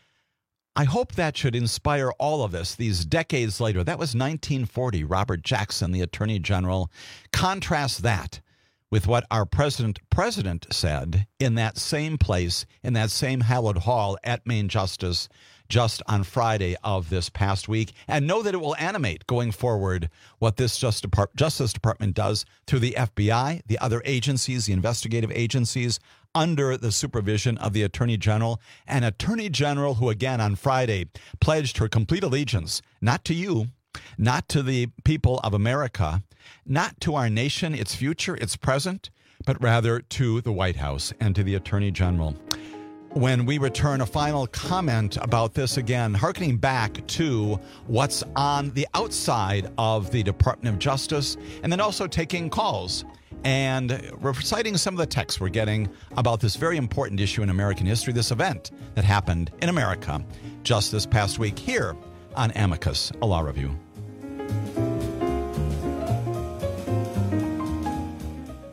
[SPEAKER 18] I hope that should inspire all of us these decades later. That was 1940, Robert Jackson, the Attorney General. Contrast that with what our president said in that same place, in that same hallowed hall at Main Justice, just on Friday of this past week, and know that it will animate going forward what this Justice Department does through the FBI, the other agencies, the investigative agencies, under the supervision of the Attorney General, an Attorney General who, again, on Friday, pledged her complete allegiance, not to you, not to the people of America, not to our nation, its future, its present, but rather to the White House and to the Attorney General. When we return, a final comment about this, again, hearkening back to what's on the outside of the Department of Justice, and then also taking calls and reciting some of the texts we're getting about this very important issue in American history, this event that happened in America just this past week here on Amicus, a Law Review.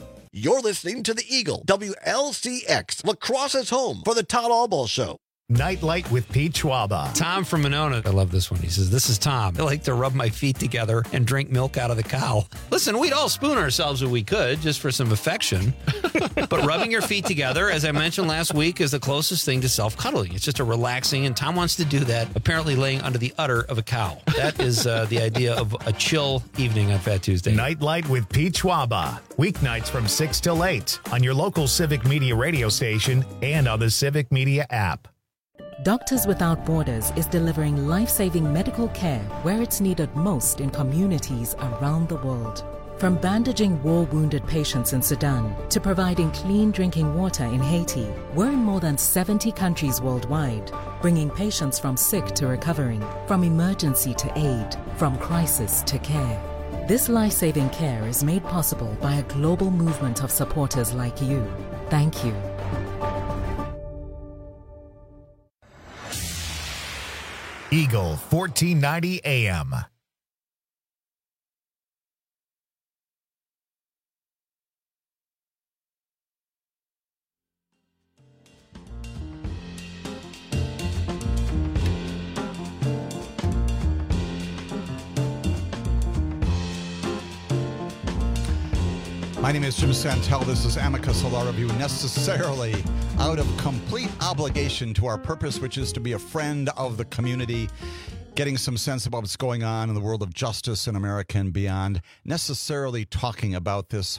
[SPEAKER 3] You're listening to the Eagle, WLCX, La Crosse's home for the Todd Albaugh Show.
[SPEAKER 2] Nightlight with Pete Schwaba.
[SPEAKER 16] Tom from Monona. I love this one. He says, this is Tom. I like to rub my feet together and drink milk out of the cow. Listen, we'd all spoon ourselves if we could, just for some affection. But rubbing your feet together, as I mentioned last week, is the closest thing to self-cuddling. It's just a relaxing, and Tom wants to do that, apparently laying under the udder of a cow. That is the idea of a chill evening on Fat Tuesday.
[SPEAKER 2] Nightlight with Pete Schwaba. Weeknights from 6 till 8 on your local Civic Media radio station and on the Civic Media app.
[SPEAKER 4] Doctors Without Borders is delivering life-saving medical care where it's needed most in communities around the world. From bandaging war-wounded patients in Sudan to providing clean drinking water in Haiti, we're in more than 70 countries worldwide, bringing patients from sick to recovering, from emergency to aid, from crisis to care. This life-saving care is made possible by a global movement of supporters like you. Thank you.
[SPEAKER 2] Eagle 1490 AM.
[SPEAKER 18] My name is Jim Santel. This is Amicus, a law review necessarily out of complete obligation to our purpose, which is to be a friend of the community, getting some sense about what's going on in the world of justice in America and beyond, necessarily talking about this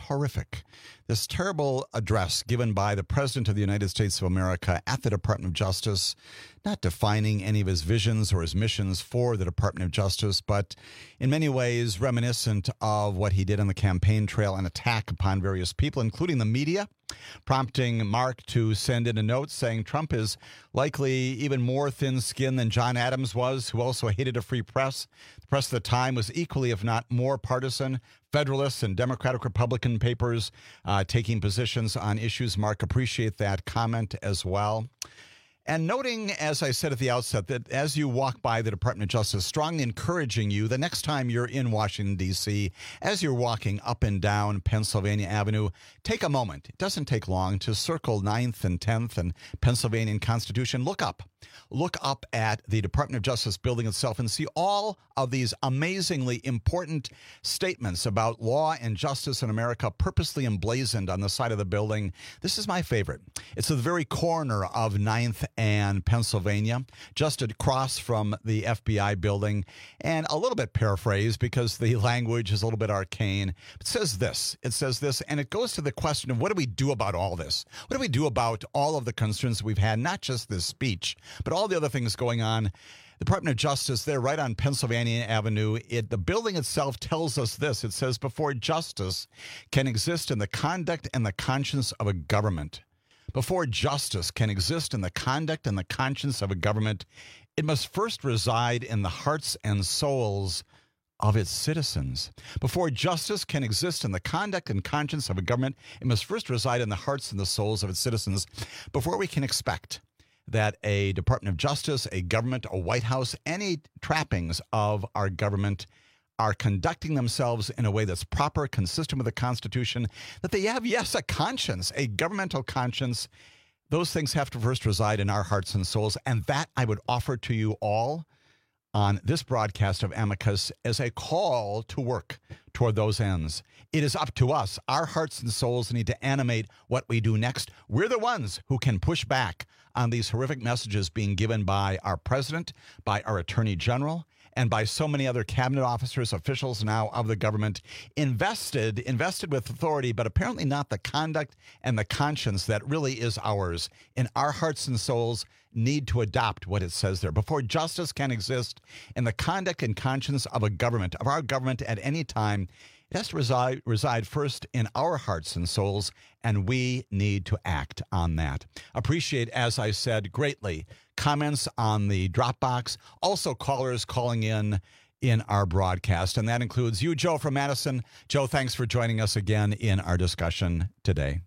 [SPEAKER 18] terrible address given by the President of the United States of America at the Department of Justice, not defining any of his visions or his missions for the Department of Justice, but in many ways reminiscent of what he did on the campaign trail, an attack upon various people, including the media, prompting Mark to send in a note saying Trump is likely even more thin-skinned than John Adams was, who also hated a free press. The press at the time was equally, if not more, partisan. Federalists and Democratic Republican papers taking positions on issues. Mark, appreciate that comment as well. And noting, as I said at the outset, that as you walk by the Department of Justice, strongly encouraging you the next time you're in Washington, D.C., as you're walking up and down Pennsylvania Avenue, take a moment. It doesn't take long to circle 9th and 10th and Pennsylvania and Constitution. Look up. Look up at the Department of Justice building itself and see all of these amazingly important statements about law and justice in America purposely emblazoned on the side of the building. This is my favorite. It's at the very corner of 9th and Pennsylvania, just across from the FBI building, and a little bit paraphrased because the language is a little bit arcane. It says this, and it goes to the question of what do we do about all this? What do we do about all of the concerns we've had, not just this speech, but all the other things going on? The Department of Justice, there right on Pennsylvania Avenue, the building itself tells us this. It says, before justice can exist in the conduct and the conscience of a government, before justice can exist in the conduct and the conscience of a government, it must first reside in the hearts and souls of its citizens. Before justice can exist in the conduct and conscience of a government, it must first reside in the hearts and the souls of its citizens. Before we can expect that a Department of Justice, a government, a White House, any trappings of our government are conducting themselves in a way that's proper, consistent with the Constitution, that they have, yes, a conscience, a governmental conscience. Those things have to first reside in our hearts and souls. And that I would offer to you all on this broadcast of Amicus as a call to work toward those ends. It is up to us. Our hearts and souls need to animate what we do next. We're the ones who can push back on these horrific messages being given by our president, by our attorney general, and by so many other cabinet officers, officials now of the government, invested with authority, but apparently not the conduct and the conscience that really is ours. In our hearts and souls need to adopt what it says there. Before justice can exist in the conduct and conscience of a government, of our government at any time, it has to reside first in our hearts and souls, and we need to act on that. Appreciate, as I said, greatly comments on the Dropbox, also callers calling in our broadcast, and that includes you, Joe from Madison. Joe, thanks for joining us again in our discussion today.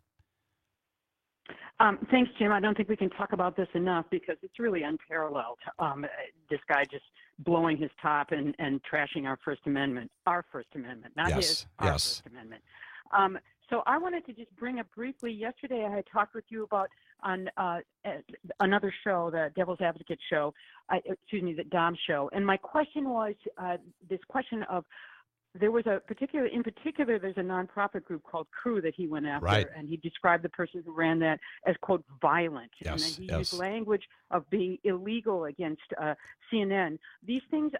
[SPEAKER 5] Thanks, Jim. I don't think we can talk about this enough because it's really unparalleled. This guy just blowing his top and trashing our First Amendment, not his, our First Amendment. So I wanted to just bring up briefly, yesterday I had talked with you about on another show, the Devil's Advocate show, the Dom show. And my question was this question of, there's a nonprofit group called Crew that he went after,
[SPEAKER 18] right.
[SPEAKER 5] And he described the person who ran that as, quote, violent.
[SPEAKER 18] Yes,
[SPEAKER 5] and then he used language of being illegal against CNN. These things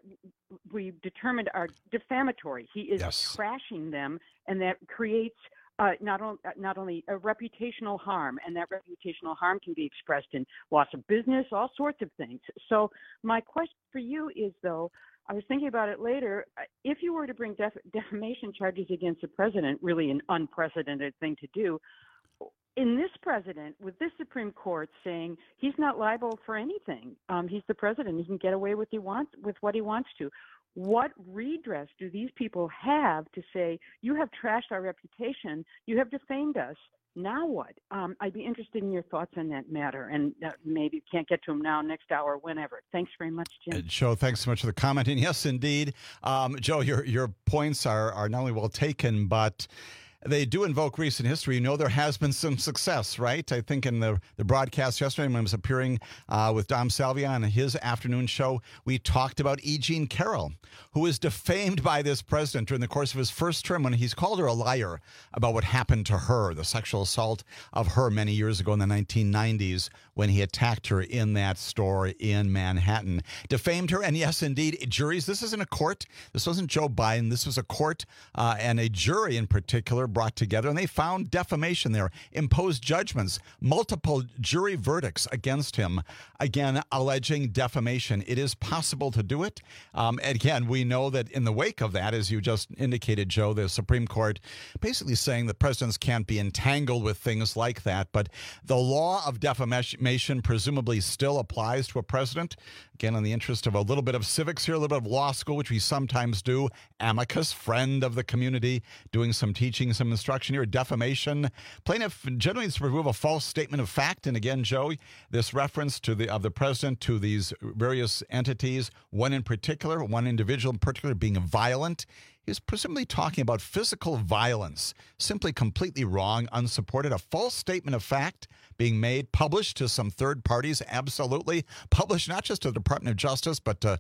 [SPEAKER 5] we determined, are defamatory. He is trashing them, and that creates not only a reputational harm, and that reputational harm can be expressed in loss of business, all sorts of things. So my question for you is, though, I was thinking about it later. If you were to bring defamation charges against the president, really an unprecedented thing to do, in this president, with this Supreme Court saying he's not liable for anything, he's the president, he can get away with what he wants to. What redress do these people have to say, you have trashed our reputation, you have defamed us, now what? I'd be interested in your thoughts on that matter, and maybe you can't get to them now, next hour, whenever. Thanks very much, Jim.
[SPEAKER 18] Joe, thanks so much for the comment. And yes, indeed, Joe, your points are not only well taken, but they do invoke recent history. You know, there has been some success, right? I think in the broadcast yesterday, when I was appearing with Dom Salvia on his afternoon show, we talked about E. Jean Carroll, who was defamed by this president during the course of his first term when he's called her a liar about what happened to her, the sexual assault of her many years ago in the 1990s when he attacked her in that store in Manhattan. Defamed her, and yes, indeed, juries. This isn't a court. This wasn't Joe Biden. This was a court and a jury in particular brought together, and they found defamation there, imposed judgments, multiple jury verdicts against him, again, alleging defamation. It is possible to do it. Again, we know that in the wake of that, as you just indicated, Joe, the Supreme Court basically saying that presidents can't be entangled with things like that, but the law of defamation presumably still applies to a president. Again, in the interest of a little bit of civics here, a little bit of law school, which we sometimes do, amicus, friend of the community, doing some teaching, some instruction here. Defamation, plaintiff generally needs to remove a false statement of fact. And again, Joe, this reference to the president to these various entities, one in particular, one individual in particular being violent. He was presumably talking about physical violence, simply completely wrong, unsupported. A false statement of fact being made, published to some third parties, absolutely. Published not just to the Department of Justice, but to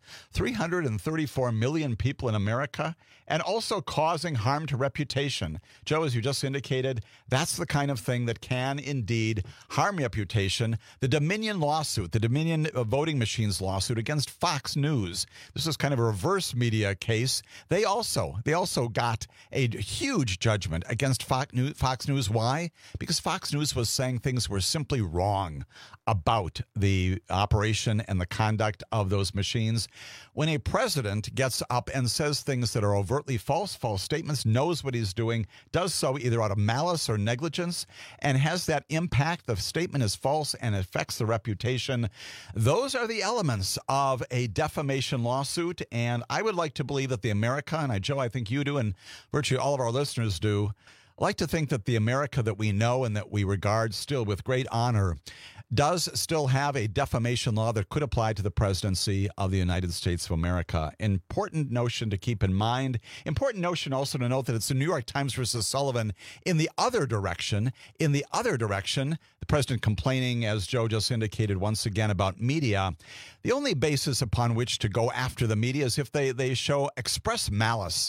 [SPEAKER 18] 334 million people in America, and also causing harm to reputation. Joe, as you just indicated, that's the kind of thing that can indeed harm reputation. The Dominion lawsuit, the Dominion voting machines lawsuit against Fox News, this is kind of a reverse media case. They also got a huge judgment against Fox News. Why? Because Fox News was saying things were simply wrong about the operation and the conduct of those machines. When a president gets up and says things that are overtly false statements, knows what he's doing, does so either out of malice or negligence, and has that impact, the statement is false and affects the reputation, those are the elements of a defamation lawsuit. And I would like to believe that the America, and Joe, I think you do, and virtually all of our listeners do, I like to think that the America that we know and that we regard still with great honor does still have a defamation law that could apply to the presidency of the United States of America. Important notion to keep in mind. Important notion also to note that it's the New York Times versus Sullivan in the other direction. In the other direction, the president complaining, as Joe just indicated once again, about media. The only basis upon which to go after the media is if they show express malice,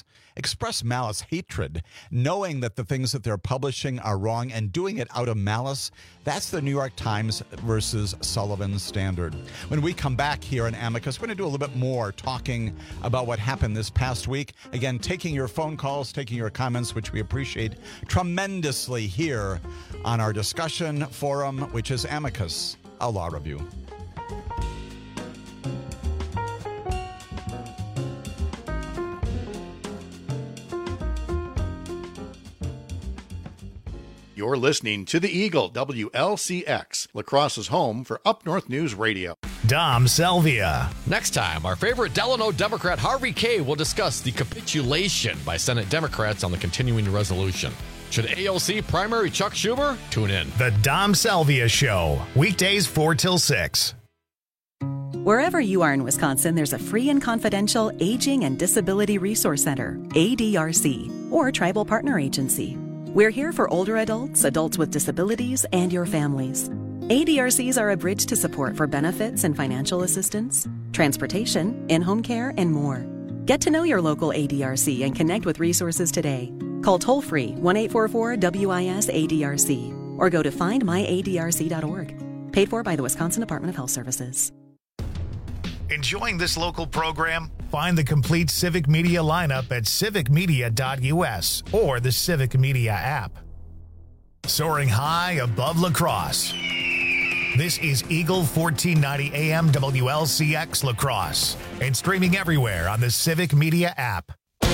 [SPEAKER 18] hatred, knowing that the things that they're publishing are wrong and doing it out of malice. That's the New York Times versus Sullivan standard. When we come back here in Amicus, we're going to do a little bit more talking about what happened this past week. Again, taking your phone calls, taking your comments, which we appreciate tremendously here on our discussion forum, which is Amicus, a law review.
[SPEAKER 6] You're listening to The Eagle, WLCX, La Crosse's home for Up North News Radio.
[SPEAKER 2] Dom Salvia.
[SPEAKER 7] Next time, our favorite Delano Democrat Harvey Kaye will discuss the capitulation by Senate Democrats on the continuing resolution. Should AOC primary Chuck Schumer? Tune in.
[SPEAKER 2] The Dom Salvia Show, weekdays 4 till 6.
[SPEAKER 8] Wherever you are in Wisconsin, there's a free and confidential Aging and Disability Resource Center, ADRC, or Tribal Partner Agency. We're here for older adults, adults with disabilities, and your families. ADRCs are a bridge to support for benefits and financial assistance, transportation, in-home care, and more. Get to know your local ADRC and connect with resources today. Call toll-free 1-844-WIS-ADRC or go to findmyadrc.org. Paid for by the Wisconsin Department of Health Services.
[SPEAKER 2] Enjoying this local program? Find the complete Civic Media lineup at civicmedia.us or the Civic Media app. Soaring high above La Crosse. This is Eagle 1490 AM WLCX La Crosse and streaming everywhere on the Civic Media app.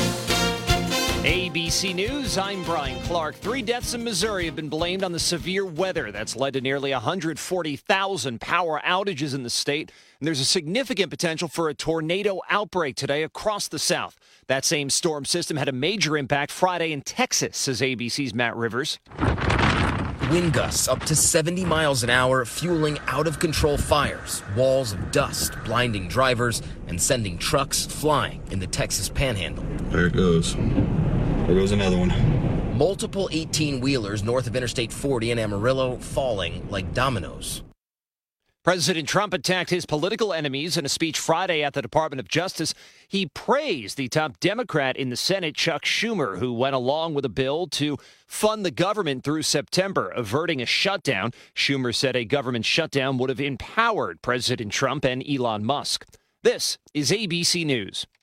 [SPEAKER 1] ABC News, I'm Brian Clark. 3 deaths in Missouri have been blamed on the severe weather that's led to nearly 140,000 power outages in the state. And there's a significant potential for a tornado outbreak today across the South. That same storm system had a major impact Friday in Texas, says ABC's Matt Rivers.
[SPEAKER 9] Wind gusts up to 70 miles an hour, fueling out-of-control fires, walls of dust blinding drivers and sending trucks flying in the Texas Panhandle.
[SPEAKER 10] There it goes. There goes another one.
[SPEAKER 9] Multiple 18-wheelers north of Interstate 40 in Amarillo falling like dominoes.
[SPEAKER 1] President Trump attacked his political enemies in a speech Friday at the Department of Justice. He praised the top Democrat in the Senate, Chuck Schumer, who went along with a bill to fund the government through September, averting a shutdown. Schumer said a government shutdown would have empowered President Trump and Elon Musk. This is ABC News.